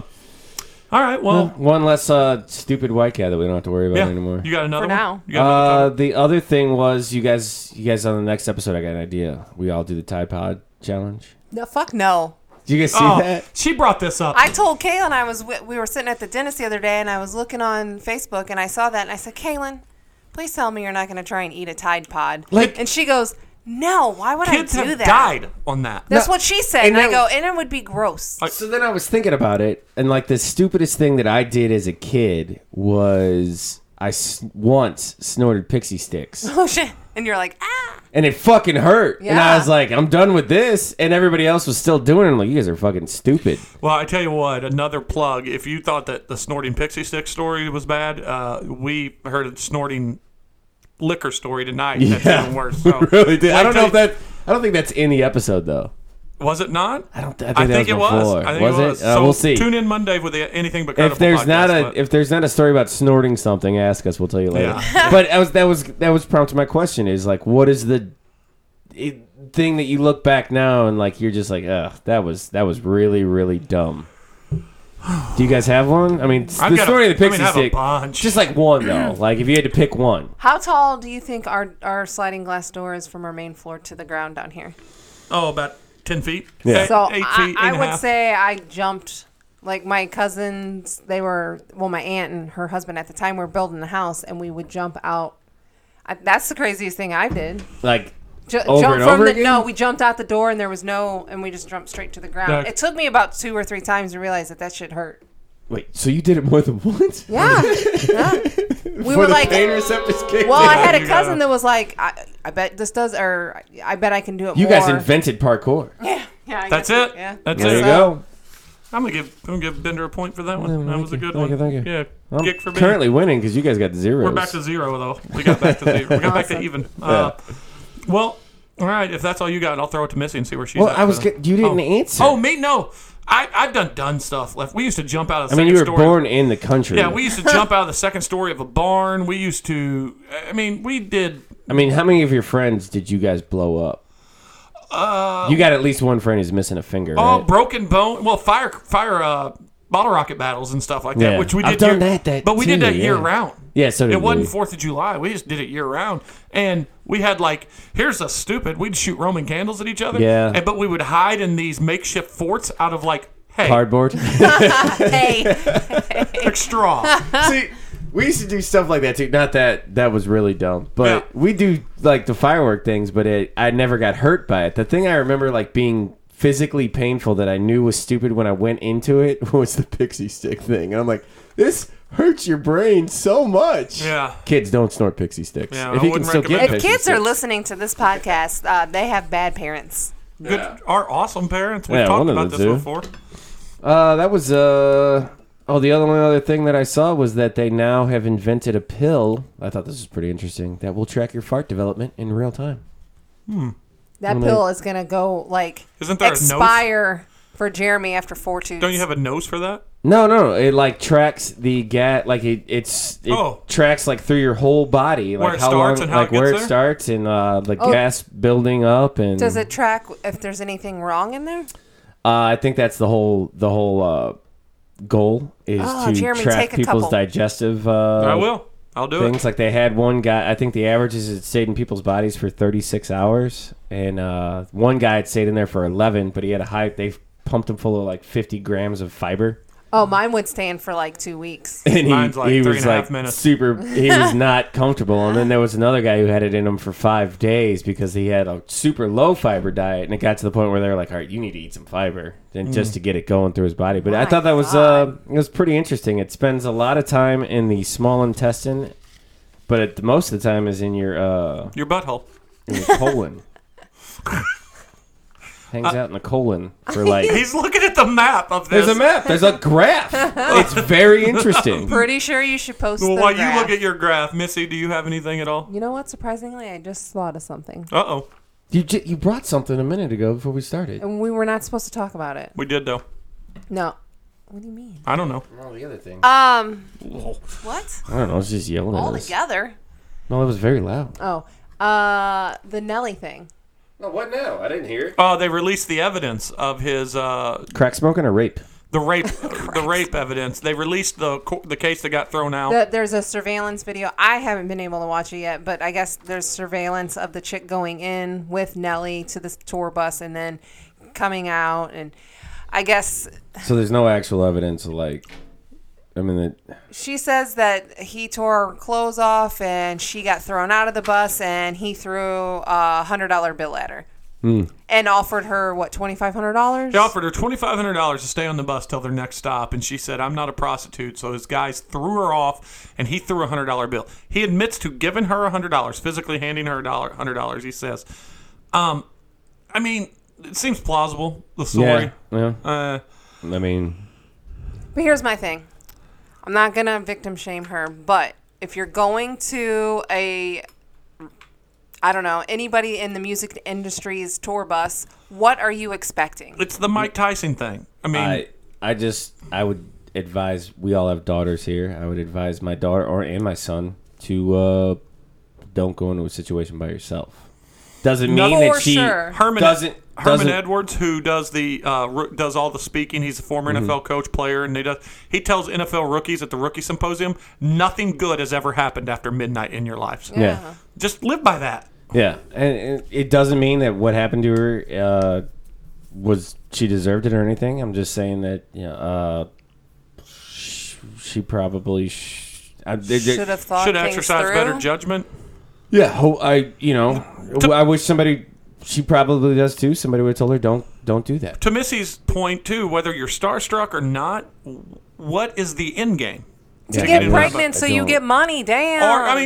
Speaker 3: All right, well...
Speaker 5: one less stupid white guy that we don't have to worry about anymore.
Speaker 3: You got another
Speaker 4: For now.
Speaker 3: one?
Speaker 5: The other thing was you guys on the next episode, I got an idea. We all do the Tide Pod challenge.
Speaker 4: No, fuck no.
Speaker 5: Did you guys see that?
Speaker 3: She brought this up.
Speaker 4: I told Kaylin we were sitting at the dentist the other day, and I was looking on Facebook, and I saw that, and I said, Kaylin, please tell me you're not going to try and eat a Tide Pod. And she goes, no, why would I do that?
Speaker 3: Kids have died on that.
Speaker 4: That's what she said. And I go, and it would be gross.
Speaker 5: So then I was thinking about it, and like the stupidest thing that I did as a kid was I once snorted Pixie Sticks.
Speaker 4: Oh, shit. And you're like, ah.
Speaker 5: And it fucking hurt.
Speaker 4: Yeah.
Speaker 5: And I was like, I'm done with this. And everybody else was still doing it. I'm like, you guys are fucking stupid.
Speaker 3: Well, I tell you what, another plug. If you thought that the snorting Pixie Stick story was bad, we heard a snorting liquor story tonight. That's even worse. So,
Speaker 5: really did. I don't think that's in the episode though.
Speaker 3: Was it not?
Speaker 5: I think
Speaker 3: it was. I think
Speaker 5: was
Speaker 3: it was.
Speaker 5: it? We'll see.
Speaker 3: Tune in Monday with the Anything But Credible
Speaker 5: if there's
Speaker 3: podcast,
Speaker 5: if there's not a story about snorting something, ask us. We'll tell you later.
Speaker 3: Yeah.
Speaker 5: But that was prompted my question is like, what is the thing that you look back now and like you're just like, ugh, that was really really dumb. Do you guys have one? I mean, the story of the Pixie Stick, just like one though. Like if you had to pick one.
Speaker 4: How tall do you think our sliding glass door is from our main floor to the ground down here?
Speaker 3: Oh, about 10 feet.
Speaker 5: Yeah.
Speaker 4: So
Speaker 3: 8 feet.
Speaker 4: I would say I jumped. Like my cousins, my aunt and her husband at the time were building the house, and we would jump out. That's the craziest thing I did.
Speaker 5: Like.
Speaker 4: No, we jumped out the door and and we just jumped straight to the ground. It took me about 2 or 3 times to realize that shit hurt.
Speaker 5: Wait, so you did it more than once?
Speaker 4: Yeah. We were like,
Speaker 5: pain receptors kicked
Speaker 4: well,
Speaker 5: in.
Speaker 4: I had a cousin that was like, I bet this does, or I bet I can do it.
Speaker 5: You guys invented parkour.
Speaker 4: Yeah.
Speaker 3: That's it.
Speaker 4: Yeah.
Speaker 3: That's
Speaker 5: there
Speaker 3: it.
Speaker 5: you go.
Speaker 3: I'm gonna give Bender a point for that one. That was a good one.
Speaker 5: Thank you.
Speaker 3: Yeah,
Speaker 5: I'm
Speaker 3: kick for me.
Speaker 5: Currently winning because you guys got zeros.
Speaker 3: We're back to 0 though. We got back to 0. We got back to even. Well, all right. If that's all you got, I'll throw it to Missy and see where she's at.
Speaker 5: You didn't answer.
Speaker 3: Oh, me? No. I've done stuff. We used to jump out of the
Speaker 5: second
Speaker 3: story.
Speaker 5: I mean, you were born in the country.
Speaker 3: Yeah, we used to jump out of the second story of a barn. We used to. We did.
Speaker 5: I mean, how many of your friends did you guys blow up? You got at least one friend who's missing a finger.
Speaker 3: Oh,
Speaker 5: right?
Speaker 3: broken bone. Well, fire bottle rocket battles and stuff like that,
Speaker 5: Yeah.
Speaker 3: which we did.
Speaker 5: I've done that
Speaker 3: but we did that year round.
Speaker 5: Yeah, so did
Speaker 3: it wasn't
Speaker 5: we.
Speaker 3: 4th of July. We just did it year round, and we had here's a stupid. We'd shoot Roman candles at each other.
Speaker 5: Yeah,
Speaker 3: but we would hide in these makeshift forts out of
Speaker 5: cardboard.
Speaker 4: Hey,
Speaker 3: straw.
Speaker 5: See, we used to do stuff like that too. Not that was really dumb, but we do the firework things. But I never got hurt by it. The thing I remember being physically painful that I knew was stupid when I went into it was the Pixie Stick thing. And I'm like, this hurts your brain so much.
Speaker 3: Yeah.
Speaker 5: Kids, don't snort Pixie Sticks.
Speaker 3: Yeah,
Speaker 5: if you can still get
Speaker 4: if kids are listening to this podcast, they have bad parents.
Speaker 3: Good, our awesome parents. We've talked about this before.
Speaker 5: That was the only other thing that I saw was that they now have invented a pill. I thought this was pretty interesting. That will track your fart development in real time.
Speaker 4: That pill is gonna go
Speaker 3: Isn't there
Speaker 4: expire for Jeremy after 4 tubes.
Speaker 3: Don't you have a nose for that?
Speaker 5: No. It tracks the gas. It tracks through your whole body,
Speaker 3: where it starts and how it gets
Speaker 5: where
Speaker 3: there?
Speaker 5: it starts and the gas building up and.
Speaker 4: Does it track if there's anything wrong in there?
Speaker 5: I think that's the whole goal is to
Speaker 4: Jeremy,
Speaker 5: track people's digestive.
Speaker 3: I will. I'll do
Speaker 5: things. They had one guy. I think the average is it stayed in people's bodies for 36 hours, and one guy had stayed in there for 11, but he had a high. They pumped him full of 50 grams of fiber.
Speaker 4: Oh, mine would stand for like 2 weeks.
Speaker 5: And
Speaker 3: Mine's like
Speaker 5: he
Speaker 3: 3.5
Speaker 5: was like
Speaker 3: minutes.
Speaker 5: he was not comfortable. And then there was another guy who had it in him for 5 days because he had a super low fiber diet, and it got to the point where they were like, all right, you need to eat some fiber and just to get it going through his body. But I thought that was it was pretty interesting. It spends a lot of time in the small intestine, but most of the time is in your
Speaker 3: butthole.
Speaker 5: In your colon. Hangs out in the colon for like.
Speaker 3: He's looking at the map of this.
Speaker 5: There's a map. There's a graph. It's very interesting.
Speaker 4: Pretty sure you should post
Speaker 3: Well,
Speaker 4: the
Speaker 3: while
Speaker 4: graph.
Speaker 3: you look at your graph, Missy, do you have anything at all?
Speaker 4: You know what? Surprisingly, I just thought of something.
Speaker 3: Uh-oh.
Speaker 5: You brought something a minute ago before we started.
Speaker 4: And we were not supposed to talk about it.
Speaker 3: We did, though.
Speaker 4: No. What do you mean?
Speaker 3: I don't know.
Speaker 5: Oh, the other thing.
Speaker 4: What?
Speaker 5: I don't know. I was just yelling
Speaker 4: All
Speaker 5: at us.
Speaker 4: together?
Speaker 5: No, it was very loud.
Speaker 4: Oh. The Nelly thing.
Speaker 5: No, what now? I didn't hear it.
Speaker 3: Oh, they released the evidence of his
Speaker 5: Crack smoking or rape?
Speaker 3: the rape evidence. They released the case that got thrown out.
Speaker 4: There's a surveillance video. I haven't been able to watch it yet, but I guess there's surveillance of the chick going in with Nelly to the tour bus and then coming out, and I guess.
Speaker 5: So there's no actual evidence of
Speaker 4: She says that he tore her clothes off and she got thrown out of the bus and he threw a $100 bill at her. And offered her, what, $2,500?
Speaker 3: He offered her $2,500 to stay on the bus till their next stop, and she said, I'm not a prostitute. So his guys threw her off, and he threw a $100 bill. He admits to giving her $100, physically handing her $100, he says. I mean, it seems plausible, the story.
Speaker 5: Yeah.
Speaker 4: But here's my thing. I'm not going to victim shame her, but if you're going to anybody in the music industry's tour bus, what are you expecting?
Speaker 3: It's the Mike Tyson thing. I mean,
Speaker 5: I would advise, we all have daughters here. I would advise my daughter and my son to don't go into a situation by yourself. Doesn't mean that she
Speaker 3: Herman Edwards, who does does all the speaking. He's a former NFL coach, player, and he tells NFL rookies at the rookie symposium, nothing good has ever happened after midnight in your lives.
Speaker 5: Yeah.
Speaker 3: Just live by that.
Speaker 5: Yeah, and it doesn't mean that what happened to her was she deserved it or anything. I'm just saying that she probably should
Speaker 4: have thought
Speaker 3: should exercise better judgment.
Speaker 5: Yeah, I wish somebody. She probably does too. Somebody would have told her, don't do that.
Speaker 3: To Missy's point too, whether you're starstruck or not, what is the end game?
Speaker 4: To get pregnant so you get money, damn.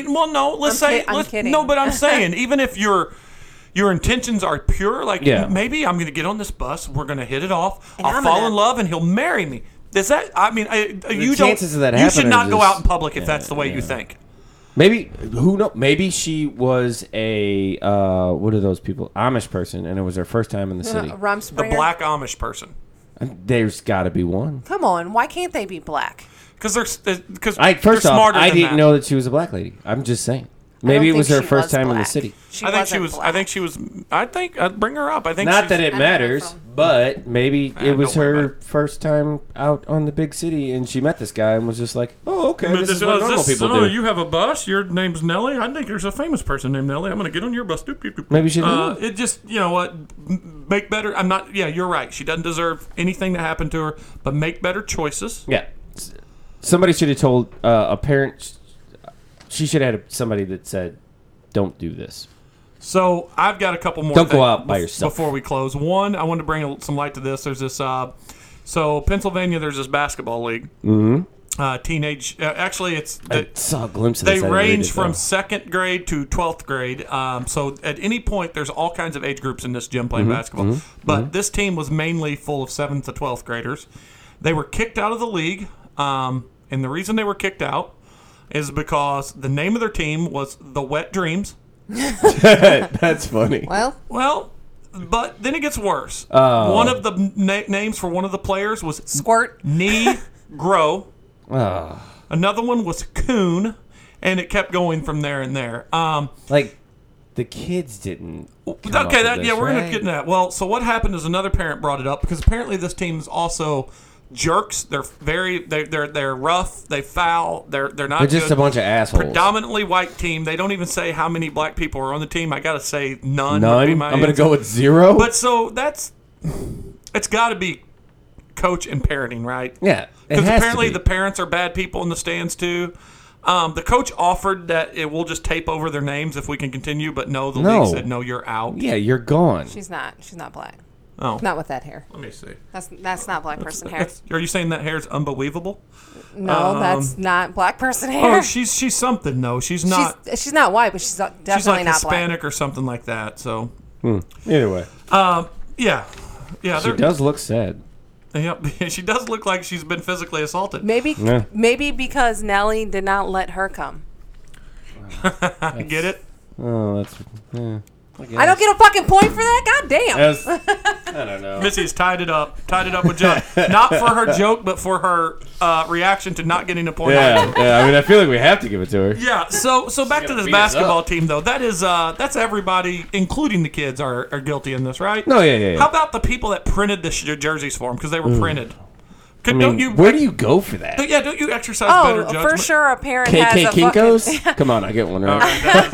Speaker 3: I'm kidding. No, but I'm saying, even if your intentions are pure, maybe I'm going to get on this bus, we're going to hit it off, I'll fall in love, and he'll marry me. Does that? I mean, you should not go out in public if that's the way you think.
Speaker 5: Maybe who knows? Maybe she was a what are those people? Amish person, and it was her first time in the city.
Speaker 3: The black Amish person.
Speaker 5: There's got to be one.
Speaker 4: Come on, why can't they be black?
Speaker 3: Because they're
Speaker 5: first off,
Speaker 3: smarter
Speaker 5: I
Speaker 3: than
Speaker 5: didn't
Speaker 3: that.
Speaker 5: know that she was a black lady. I'm just saying. Maybe it was her first time in the city.
Speaker 3: I think she was. I'd bring her up. I think
Speaker 5: not that it matters, but maybe it was her first time out on the big city, and she met this guy and was just like, "Oh, okay, this is what normal people do."
Speaker 3: You have a bus. Your name's Nelly. I think there's a famous person named Nelly. I'm going to get on your bus.
Speaker 5: Maybe she didn't.
Speaker 3: It just, you know what? Make better. I'm not. Yeah, you're right. She doesn't deserve anything that happened to her, but make better choices.
Speaker 5: Yeah. Somebody should have told a parent. She should have had somebody that said, "Don't do this."
Speaker 3: So I've got a couple more.
Speaker 5: Don't go out by yourself
Speaker 3: before we close. One, I wanted to bring some light to this. There's this. So Pennsylvania, there's this basketball league. Mm-hmm. Teenage. Actually,
Speaker 5: I saw a glimpse of this.
Speaker 3: They range from 2nd grade to 12th grade. So at any point, there's all kinds of age groups in this gym playing basketball. But this team was mainly full of 7th to 12th graders. They were kicked out of the league, and the reason they were kicked out is because the name of their team was the Wet Dreams.
Speaker 5: That's funny.
Speaker 3: Well, but then it gets worse. One of the names for one of the players was
Speaker 4: Squirt.
Speaker 3: Negro. Another one was Coon, and it kept going from there and there.
Speaker 5: The kids didn't.
Speaker 3: We're going to get into that. Well, so what happened is another parent brought it up because apparently this team is also jerks. They're they're rough. They foul. They're not.
Speaker 5: They're just
Speaker 3: good.
Speaker 5: A bunch of assholes.
Speaker 3: Predominantly white team. They don't even say how many black people are on the team. I gotta say none.
Speaker 5: None. I'm gonna go with 0.
Speaker 3: But so it's got to be coach and parenting, right?
Speaker 5: Yeah,
Speaker 3: because apparently the parents are bad people in the stands too. The coach offered that it will just tape over their names if we can continue, but the league said no, you're out.
Speaker 5: Yeah, you're gone.
Speaker 4: She's not black.
Speaker 3: Oh,
Speaker 4: not with that hair.
Speaker 3: Let me see.
Speaker 4: That's not black person hair.
Speaker 3: Are you saying that hair's unbelievable?
Speaker 4: No, that's not black person hair.
Speaker 3: Oh, she's something though. She's not.
Speaker 4: She's not white, but she's definitely
Speaker 3: she's like
Speaker 4: not
Speaker 3: Hispanic
Speaker 4: black.
Speaker 3: or something like that. So
Speaker 5: Either way,
Speaker 3: yeah.
Speaker 5: She does look sad.
Speaker 3: Yep, she does look like she's been physically assaulted.
Speaker 4: Maybe because Nelly did not let her come.
Speaker 3: Get it?
Speaker 5: Oh, that's.
Speaker 4: I don't get a fucking point for that. God damn.
Speaker 5: I don't know.
Speaker 3: Missy's tied it up with John. Not for her joke, but for her reaction to not getting a point.
Speaker 5: Yeah. I mean, I feel like we have to give it to her.
Speaker 3: Yeah. So back to this basketball team though. That is that's everybody, including the kids, are guilty in this, right?
Speaker 5: No, yeah.
Speaker 3: How about the people that printed the jerseys for them because they were printed?
Speaker 5: Where do you go for that?
Speaker 3: Don't you exercise better judgment?
Speaker 4: For sure a parent
Speaker 5: KK
Speaker 4: has a
Speaker 5: Kinko's?
Speaker 4: fucking...
Speaker 5: Come on, I get one right.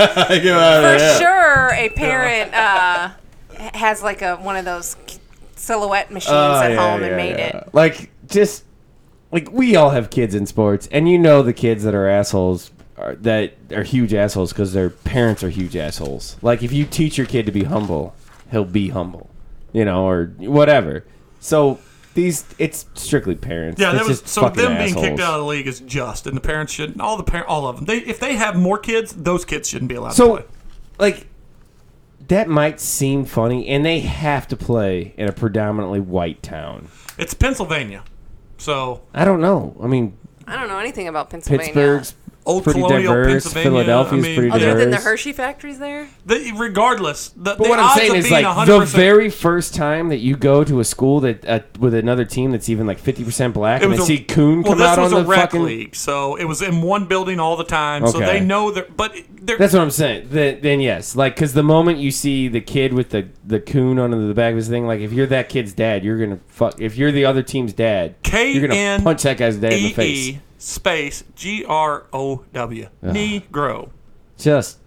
Speaker 4: For sure a parent has like one of those silhouette machines at home and made it.
Speaker 5: Like, we all have kids in sports, and the kids that are assholes that are huge assholes because their parents are huge assholes. Like, if you teach your kid to be humble, he'll be humble, or whatever. So... it's strictly parents.
Speaker 3: Yeah,
Speaker 5: it's just
Speaker 3: so them
Speaker 5: assholes.
Speaker 3: being kicked out of the league is just, and the parents shouldn't. All of them. If they have more kids, those kids shouldn't be allowed to play.
Speaker 5: Like, that might seem funny, and they have to play in a predominantly white town.
Speaker 3: It's Pennsylvania, so
Speaker 5: I don't know. I mean,
Speaker 4: I don't know anything about Pennsylvania.
Speaker 5: Pittsburgh's
Speaker 3: Old
Speaker 5: pretty
Speaker 3: Colonial
Speaker 5: diverse.
Speaker 3: Pennsylvania.
Speaker 5: Philadelphia's pretty diverse.
Speaker 4: Other than the Hershey factories there?
Speaker 3: Regardless. But
Speaker 5: what I'm saying is, like, the very first time that you go to a school that with another team that's even like 50% black, and they see Coon come out on the
Speaker 3: rec
Speaker 5: fucking
Speaker 3: league, so it was in one building all the time, so they know that. But
Speaker 5: that's what I'm saying. Then yes, like, because the moment you see the kid with the Coon on the back of his thing, like, if you're that kid's dad, you're gonna fuck. If you're the other team's dad, you're gonna punch that guy's dad in the face.
Speaker 3: Space GROW Negro.
Speaker 5: Just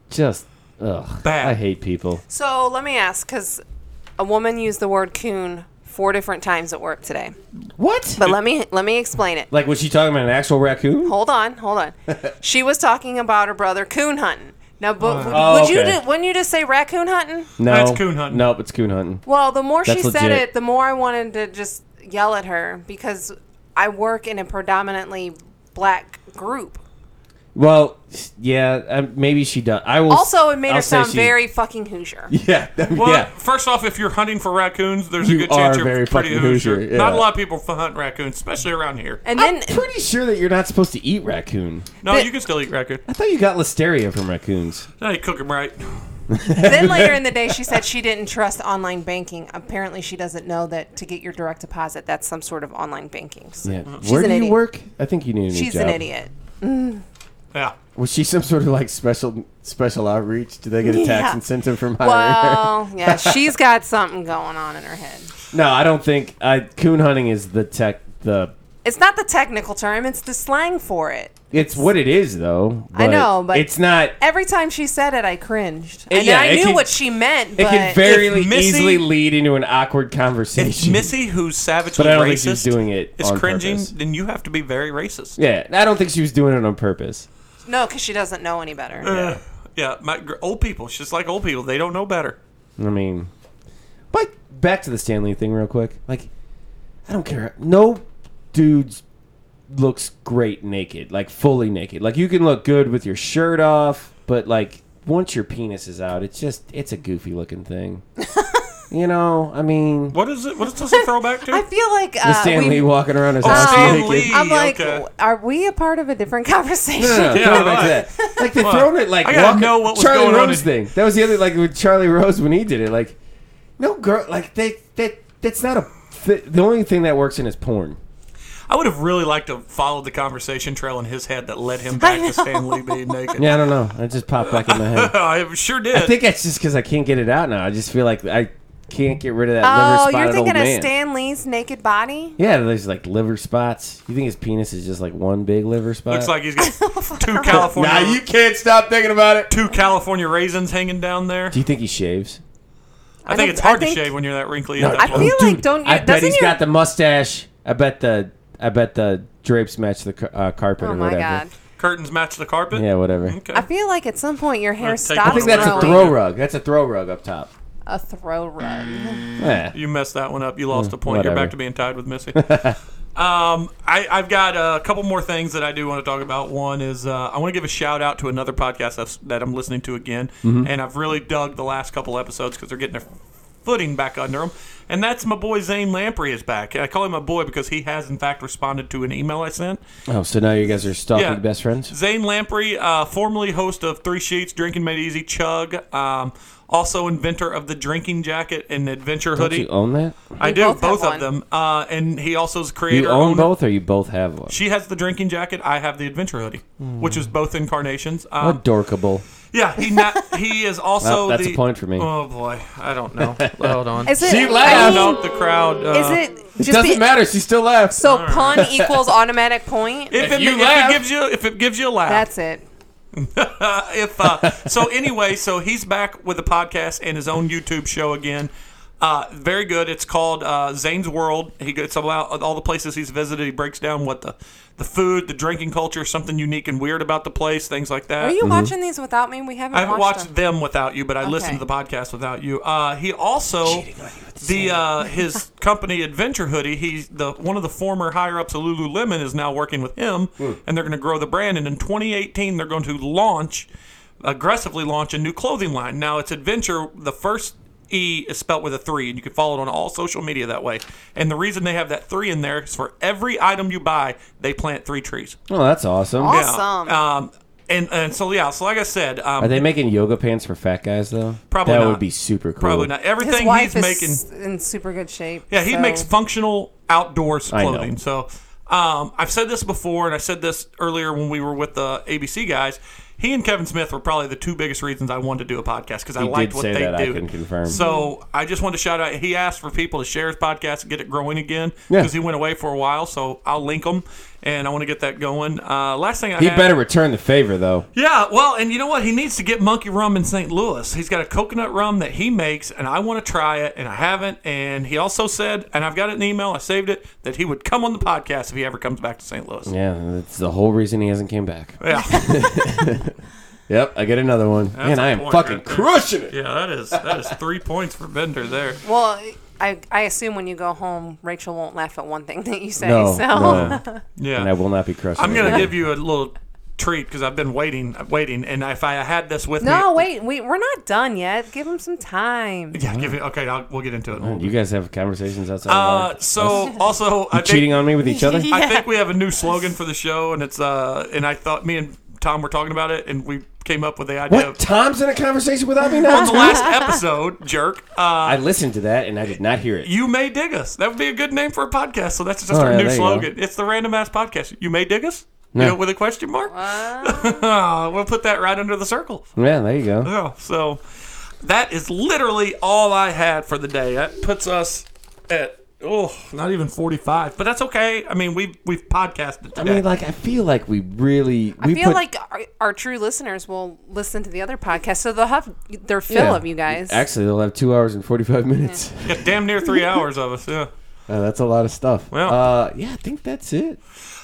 Speaker 5: ugh.
Speaker 3: Bad.
Speaker 5: I hate people.
Speaker 4: So let me ask, because a woman used the word coon 4 different times at work today.
Speaker 5: What?
Speaker 4: But let me explain it.
Speaker 5: Like, was she talking about an actual raccoon?
Speaker 4: Hold on. She was talking about her brother coon hunting. Now, wouldn't you just say raccoon hunting?
Speaker 5: No,
Speaker 3: that's coon hunting.
Speaker 5: Nope, it's coon hunting.
Speaker 4: Well, the more
Speaker 5: That's
Speaker 4: she said
Speaker 5: legit.
Speaker 4: it, the more I wanted to just yell at her because I work in a predominantly black group.
Speaker 5: Well, yeah, maybe she does.
Speaker 4: Also, it made her sound very fucking Hoosier.
Speaker 5: Yeah,
Speaker 3: well, first off, if you're hunting for raccoons, there's a good chance you're pretty Hoosier.
Speaker 5: Yeah.
Speaker 3: Not a lot of people hunt raccoons, especially around here.
Speaker 4: And then,
Speaker 5: I'm pretty sure that you're not supposed to eat raccoon.
Speaker 3: No, you can still eat raccoon.
Speaker 5: I thought you got listeria from raccoons.
Speaker 3: No, you cook them right.
Speaker 4: Then later in the day, she said she didn't trust online banking. Apparently, she doesn't know that to get your direct deposit, that's some sort of online banking. So
Speaker 5: yeah. Where do you work? I think you need a new job.
Speaker 4: She's an idiot.
Speaker 3: Yeah.
Speaker 5: Was she some sort of like special outreach? Did they get a tax incentive from hiring
Speaker 4: her? Well, yeah, she's got something going on in her head.
Speaker 5: No, I don't think coon hunting is
Speaker 4: It's not the technical term; it's the slang for it.
Speaker 5: It's what it is, though.
Speaker 4: I know, but
Speaker 5: it's not.
Speaker 4: Every time she said it, I cringed. I knew what she meant. But
Speaker 5: it can very easily lead into an awkward conversation.
Speaker 3: If Missy, who's savagely
Speaker 5: but I don't
Speaker 3: racist,
Speaker 5: think she's doing it
Speaker 3: is
Speaker 5: on
Speaker 3: cringing,
Speaker 5: purpose.
Speaker 3: Then you have to be very racist.
Speaker 5: Yeah, I don't think she was doing it on purpose.
Speaker 4: No, because she doesn't know any better.
Speaker 3: Old people. She's just like old people. They don't know better.
Speaker 5: I mean, but back to the Stan Lee thing real quick. Like, I don't care. No dudes looks great naked, like fully naked. Like, you can look good with your shirt off, but like once your penis is out, it's a goofy looking thing. I mean,
Speaker 3: what is it? What is this a throwback to?
Speaker 4: I feel like
Speaker 5: the Stan Lee walking around his house
Speaker 3: Stan
Speaker 5: naked.
Speaker 3: Lee.
Speaker 4: I'm like, are we a part of a different conversation?
Speaker 5: No,
Speaker 3: Yeah,
Speaker 5: back to that. Like, they throwing it like
Speaker 3: I gotta know what was
Speaker 5: Charlie
Speaker 3: going on
Speaker 5: Rose thing. That was the other, like, with Charlie Rose when he did it. Like, no girl, like, that's not the only thing that works in is porn.
Speaker 3: I would have really liked to follow the conversation trail in his head that led him back to Stan Lee being naked.
Speaker 5: Yeah, I don't know. It just popped back in my head.
Speaker 3: I sure did.
Speaker 5: I think that's just because I can't get it out now. I just feel like I can't get rid of that liver spotted
Speaker 4: you're thinking
Speaker 5: old
Speaker 4: of
Speaker 5: man.
Speaker 4: Stan Lee's naked body?
Speaker 5: Yeah, there's like liver spots. You think his penis is just like one big liver spot?
Speaker 3: Looks like he's got two California.
Speaker 5: Nah, you can't stop thinking about it.
Speaker 3: 2 California raisins hanging down there.
Speaker 5: Do you think he shaves?
Speaker 3: I think it's hard to shave when you're that wrinkly.
Speaker 4: I feel like
Speaker 5: I bet he's got the mustache. I bet the drapes match the carpet or whatever.
Speaker 4: Oh my God.
Speaker 3: Curtains match the carpet?
Speaker 5: Yeah, whatever.
Speaker 3: Okay.
Speaker 4: I feel like at some point your hair stops
Speaker 5: I think that's
Speaker 4: growing.
Speaker 5: a throw rug. That's a throw rug up top.
Speaker 4: A throw rug.
Speaker 5: Yeah.
Speaker 3: You messed that one up. You lost a point.
Speaker 5: Whatever.
Speaker 3: You're back to being tied with Missy. I've got a couple more things that I do want to talk about. One is I want to give a shout out to another podcast that I'm listening to again, and I've really dug the last couple episodes because they're getting their footing back under them. And that's my boy Zane Lamprey is back. I call him my boy because he has in fact responded to an email I sent.
Speaker 5: Oh, so now you guys are stalking best friends?
Speaker 3: Zane Lamprey, formerly host of Three Sheets, Drinking Made Easy, Chug. Also inventor of the drinking jacket and adventure hoodie.
Speaker 5: Don't you own that?
Speaker 3: I do, both of them. And he also is creator.
Speaker 5: You own both, or you both have one?
Speaker 3: She has the drinking jacket. I have the adventure hoodie, which is both incarnations.
Speaker 5: Adorkable.
Speaker 3: Yeah, he is also
Speaker 5: that's a point for me.
Speaker 3: Oh boy, I don't know. Hold on.
Speaker 5: She laughed.
Speaker 3: Out the crowd.
Speaker 4: Is it?
Speaker 5: It doesn't matter. She still laughs.
Speaker 4: So pun equals automatic point.
Speaker 3: If it gives you a laugh.
Speaker 4: That's it.
Speaker 3: So anyway, so he's back with a podcast and his own YouTube show again. Very good. It's called Zane's World. He gets about all the places he's visited. He breaks down what the food, the drinking culture, something unique and weird about the place, things like that.
Speaker 4: Are you watching these without me? We haven't.
Speaker 3: I haven't watched
Speaker 4: them
Speaker 3: without you, but I listened to the podcast without you. He also his company Adventure Hoodie. He's one of the former higher ups of Lululemon is now working with him, and they're going to grow the brand. And in 2018, they're going to aggressively launch a new clothing line. Now it's Adventure. The first E is spelt with a 3, and you can follow it on all social media that way. And the reason they have that 3 in there is for every item you buy, they plant 3 trees.
Speaker 5: Oh, that's awesome.
Speaker 4: Awesome.
Speaker 3: And so like I said,
Speaker 5: are they making yoga pants for fat guys though?
Speaker 3: Probably
Speaker 5: that
Speaker 3: not.
Speaker 5: would be super cool.
Speaker 3: Probably not. Everything
Speaker 4: His wife
Speaker 3: he's
Speaker 4: is
Speaker 3: making
Speaker 4: in super good shape.
Speaker 3: Yeah, he makes functional outdoors clothing.
Speaker 5: I know.
Speaker 3: So I've said this before, and I said this earlier when we were with the ABC guys. He and Kevin Smith were probably the 2 biggest reasons I wanted to do a podcast because I liked what they do.
Speaker 5: I can confirm.
Speaker 3: So I just wanted to shout out. He asked for people to share his podcast and get it growing again because he went away for a while. So I'll link them, and I want to get that going. Last thing
Speaker 5: he better return the favor though.
Speaker 3: Yeah, well, and you know what? He needs to get Monkey Rum in St. Louis. He's got a coconut rum that he makes, and I want to try it, and I haven't. And he also said, and I've got it in an email, I saved it, that he would come on the podcast if he ever comes back to St. Louis.
Speaker 5: Yeah, that's the whole reason he hasn't came back.
Speaker 3: Yeah.
Speaker 5: Yep, I get another one. Man, I am fucking crushing it.
Speaker 3: Yeah, that is 3 points for Bender there.
Speaker 4: Well, I assume when you go home, Rachel won't laugh at one thing that you say.
Speaker 5: No.
Speaker 3: Yeah.
Speaker 5: And I will not be crushing
Speaker 3: I'm
Speaker 5: it.
Speaker 3: going to give you a little treat because I've been waiting, and if I had this with me.
Speaker 4: No, wait, we're not done yet. Give him some time.
Speaker 3: Yeah, we'll get into it.
Speaker 5: You guys have conversations outside of
Speaker 3: So also, I think,
Speaker 5: cheating on me with each other?
Speaker 4: Yeah.
Speaker 3: I think we have a new slogan for the show, and it's and I thought me and Tom were talking about it, and we came up with the idea.
Speaker 5: What? Tom's in a conversation without me now?
Speaker 3: On the last episode, jerk.
Speaker 5: I listened to that and I did not hear it.
Speaker 3: You may dig us. That would be a good name for a podcast. So that's just our new slogan. It's the Random Ass Podcast. You may dig us.
Speaker 5: No.
Speaker 3: You know, with a question mark. We'll put that right under the circle.
Speaker 5: Yeah, there you go.
Speaker 3: Yeah. So that is literally all I had for the day. That puts us at not even 45, but that's okay. I mean, we've podcasted today.
Speaker 5: I mean, I feel like we really.
Speaker 4: I feel like our true listeners will listen to the other podcast, so they'll have their fill of you guys.
Speaker 5: Actually, they'll have 2 hours and 45 minutes.
Speaker 3: Yeah, damn near 3 hours of us. Yeah.
Speaker 5: That's a lot of stuff.
Speaker 3: Well,
Speaker 5: yeah, I think that's it.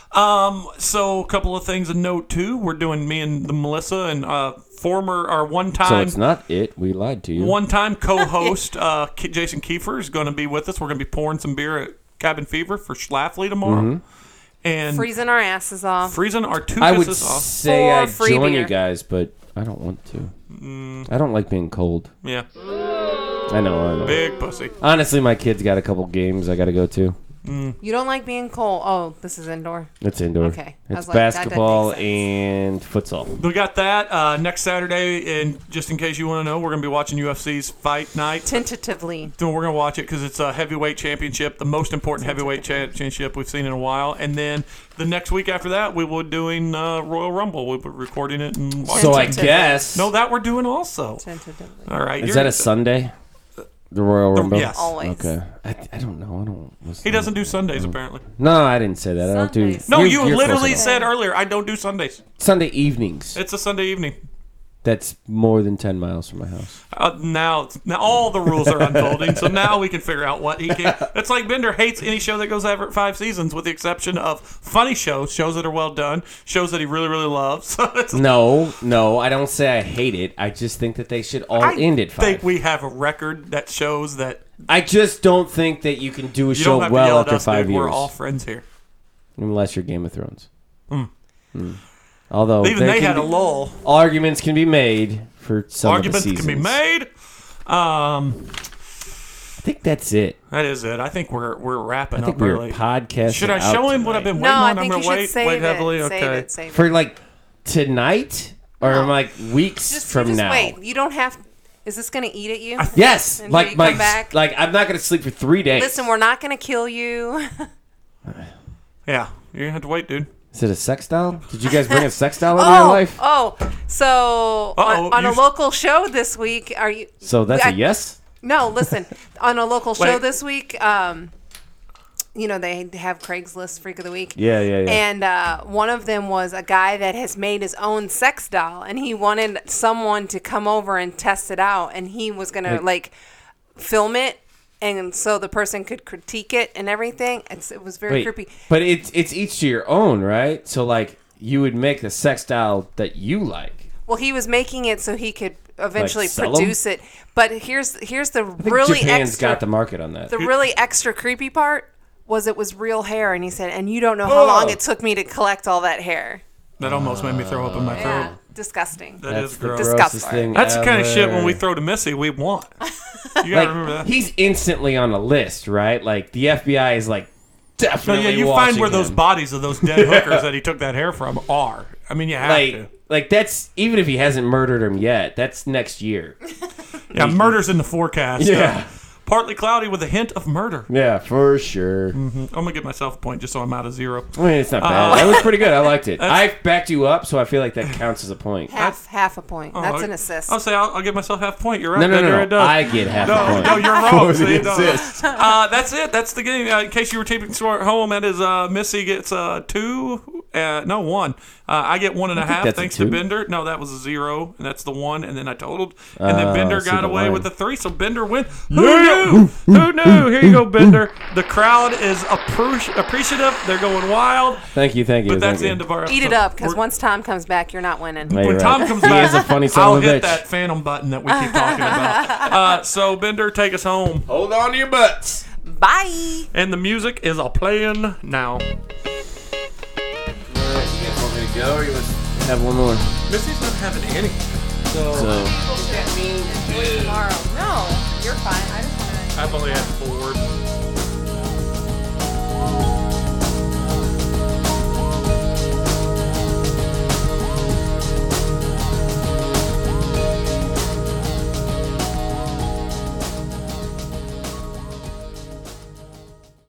Speaker 3: So a couple of things of note too. We're doing me and the Melissa and one time.
Speaker 5: So it's not it. We lied to you.
Speaker 3: One-time co-host Jason Kiefer is going to be with us. We're going to be pouring some beer at Cabin Fever for Schlafly tomorrow, and
Speaker 4: freezing our asses off.
Speaker 3: Freezing our two
Speaker 5: I would
Speaker 3: asses off.
Speaker 5: say
Speaker 4: For
Speaker 5: I'd
Speaker 4: free
Speaker 5: join
Speaker 4: beer.
Speaker 5: you guys, but I don't want to. I don't like being cold.
Speaker 3: Yeah,
Speaker 5: I know.
Speaker 3: big pussy.
Speaker 5: Honestly, my kid's got a couple games I got to go to.
Speaker 4: You don't like being cold. Oh, this is indoor.
Speaker 5: It's indoor.
Speaker 4: Okay. I
Speaker 5: It's
Speaker 4: was like, that doesn't
Speaker 5: basketball
Speaker 4: make sense.
Speaker 5: and futsal.
Speaker 3: We got that next Saturday, and just in case you want to know, we're going to be watching UFC's fight night.
Speaker 4: Tentatively.
Speaker 3: So we're going to watch it because it's a heavyweight championship, the most important heavyweight championship we've seen in a while. And then the next week after that, we will be doing Royal Rumble. We'll be recording it and watching
Speaker 5: So I
Speaker 4: Tentatively.
Speaker 5: guess.
Speaker 3: No, that we're doing also.
Speaker 4: Tentatively.
Speaker 3: All right.
Speaker 5: Is that a Sunday? The Royal Rumble?
Speaker 3: Yes.
Speaker 4: Always.
Speaker 5: Okay. I don't know. I don't.
Speaker 3: He doesn't do Sundays, apparently.
Speaker 5: No, I didn't say that. I don't do.
Speaker 4: Sundays.
Speaker 3: No,
Speaker 5: you're
Speaker 3: you
Speaker 5: close
Speaker 3: literally
Speaker 5: enough.
Speaker 3: said earlier, I don't do Sundays.
Speaker 5: Sunday evenings.
Speaker 3: It's a Sunday evening.
Speaker 5: That's more than 10 miles from my house.
Speaker 3: Now all the rules are unfolding, so now we can figure out what he can. It's like Bender hates any show that goes over 5 seasons, with the exception of funny shows that are well done, shows that he really, really loves.
Speaker 5: No, I don't say I hate it. I just think that they should all end at 5.
Speaker 3: I think we have a record that shows that.
Speaker 5: I just don't think that you can do a show well after 5 years.
Speaker 3: We're all friends here.
Speaker 5: Unless you're Game of Thrones. Although
Speaker 3: even they had a lull.
Speaker 5: Arguments can be made for some
Speaker 3: arguments
Speaker 5: of the seasons.
Speaker 3: Can be made.
Speaker 5: I think that's it.
Speaker 3: That is it. I think we're wrapping
Speaker 5: up
Speaker 3: early.
Speaker 5: Podcasting.
Speaker 3: Should I show him what I've been waiting on?
Speaker 4: I think
Speaker 3: I'm going
Speaker 4: to wait
Speaker 3: heavily.
Speaker 4: Okay.
Speaker 3: Save it.
Speaker 5: For like tonight or like weeks from now.
Speaker 4: Wait. You don't have. Is this going to eat at you?
Speaker 5: Yes. Like
Speaker 4: you come back?
Speaker 5: Like I'm not going to sleep for 3 days.
Speaker 4: Listen, we're not going to kill you.
Speaker 3: Yeah, you're gonna have to wait, dude.
Speaker 5: Is it a sex doll? Did you guys bring a sex doll into your life?
Speaker 4: So on a local show this week, are you?
Speaker 5: So that's a yes?
Speaker 4: No, listen. On a local show this week, they have Craigslist Freak of the Week.
Speaker 5: Yeah.
Speaker 4: And one of them was a guy that has made his own sex doll, and he wanted someone to come over and test it out, and he was gonna film it. And so the person could critique it and everything. It was very creepy.
Speaker 5: But it's each to your own, right? So like you would make the sex doll that you like.
Speaker 4: Well, he was making it so he could eventually produce it. But here's the really
Speaker 5: Japan's
Speaker 4: extra.
Speaker 5: got the market on that.
Speaker 4: The really extra creepy part was it was real hair, and he said, "And you don't know how long it took me to collect all that hair."
Speaker 3: That almost made me throw up in my throat.
Speaker 4: Yeah, disgusting.
Speaker 3: That's is gross.
Speaker 4: Disgusting.
Speaker 3: That's the kind of shit when we throw to Missy, we want. You gotta remember that.
Speaker 5: He's instantly on a list, right? Like the FBI is like definitely.
Speaker 3: You find where those bodies of those dead hookers that he took that hair from are. I mean, you have to.
Speaker 5: Like that's even if he hasn't murdered him yet, that's next year.
Speaker 3: Yeah, murder's in the forecast.
Speaker 5: Yeah.
Speaker 3: Partly cloudy with a hint of murder.
Speaker 5: Yeah, for sure.
Speaker 3: Mm-hmm. I'm going to give myself a point just so I'm out of 0.
Speaker 5: I mean, it's not bad. That was pretty good. I liked it. I backed you up, so I feel like that counts as a point.
Speaker 4: Half a point. That's an assist.
Speaker 3: I'll give myself half a point. You're right.
Speaker 5: No. I get half a point.
Speaker 3: No, you're wrong. That's it. That's the game. In case you were keeping score at home, that is Missy gets 2. 1. I get 1.5 thanks to Bender. No, that was a 0, and that's the 1, and then I totaled, and then Bender got away with the 3, so Bender wins. Who knew? Who knew? Here you go, Bender. The crowd is appreciative. They're going wild.
Speaker 5: Thank you.
Speaker 3: But that's the end of our episode.
Speaker 4: Eat it up, because once Tom comes back, you're not winning.
Speaker 3: When Tom comes back, I'll hit that phantom button that we keep talking about. So, Bender, take us home.
Speaker 5: Hold on to your butts.
Speaker 4: Bye.
Speaker 3: And the music is playing now.
Speaker 5: Go, or you want to have one more?
Speaker 3: Missy's not having any. So.
Speaker 4: That means tomorrow. No, you're fine. I just want to.
Speaker 3: I've only had 4.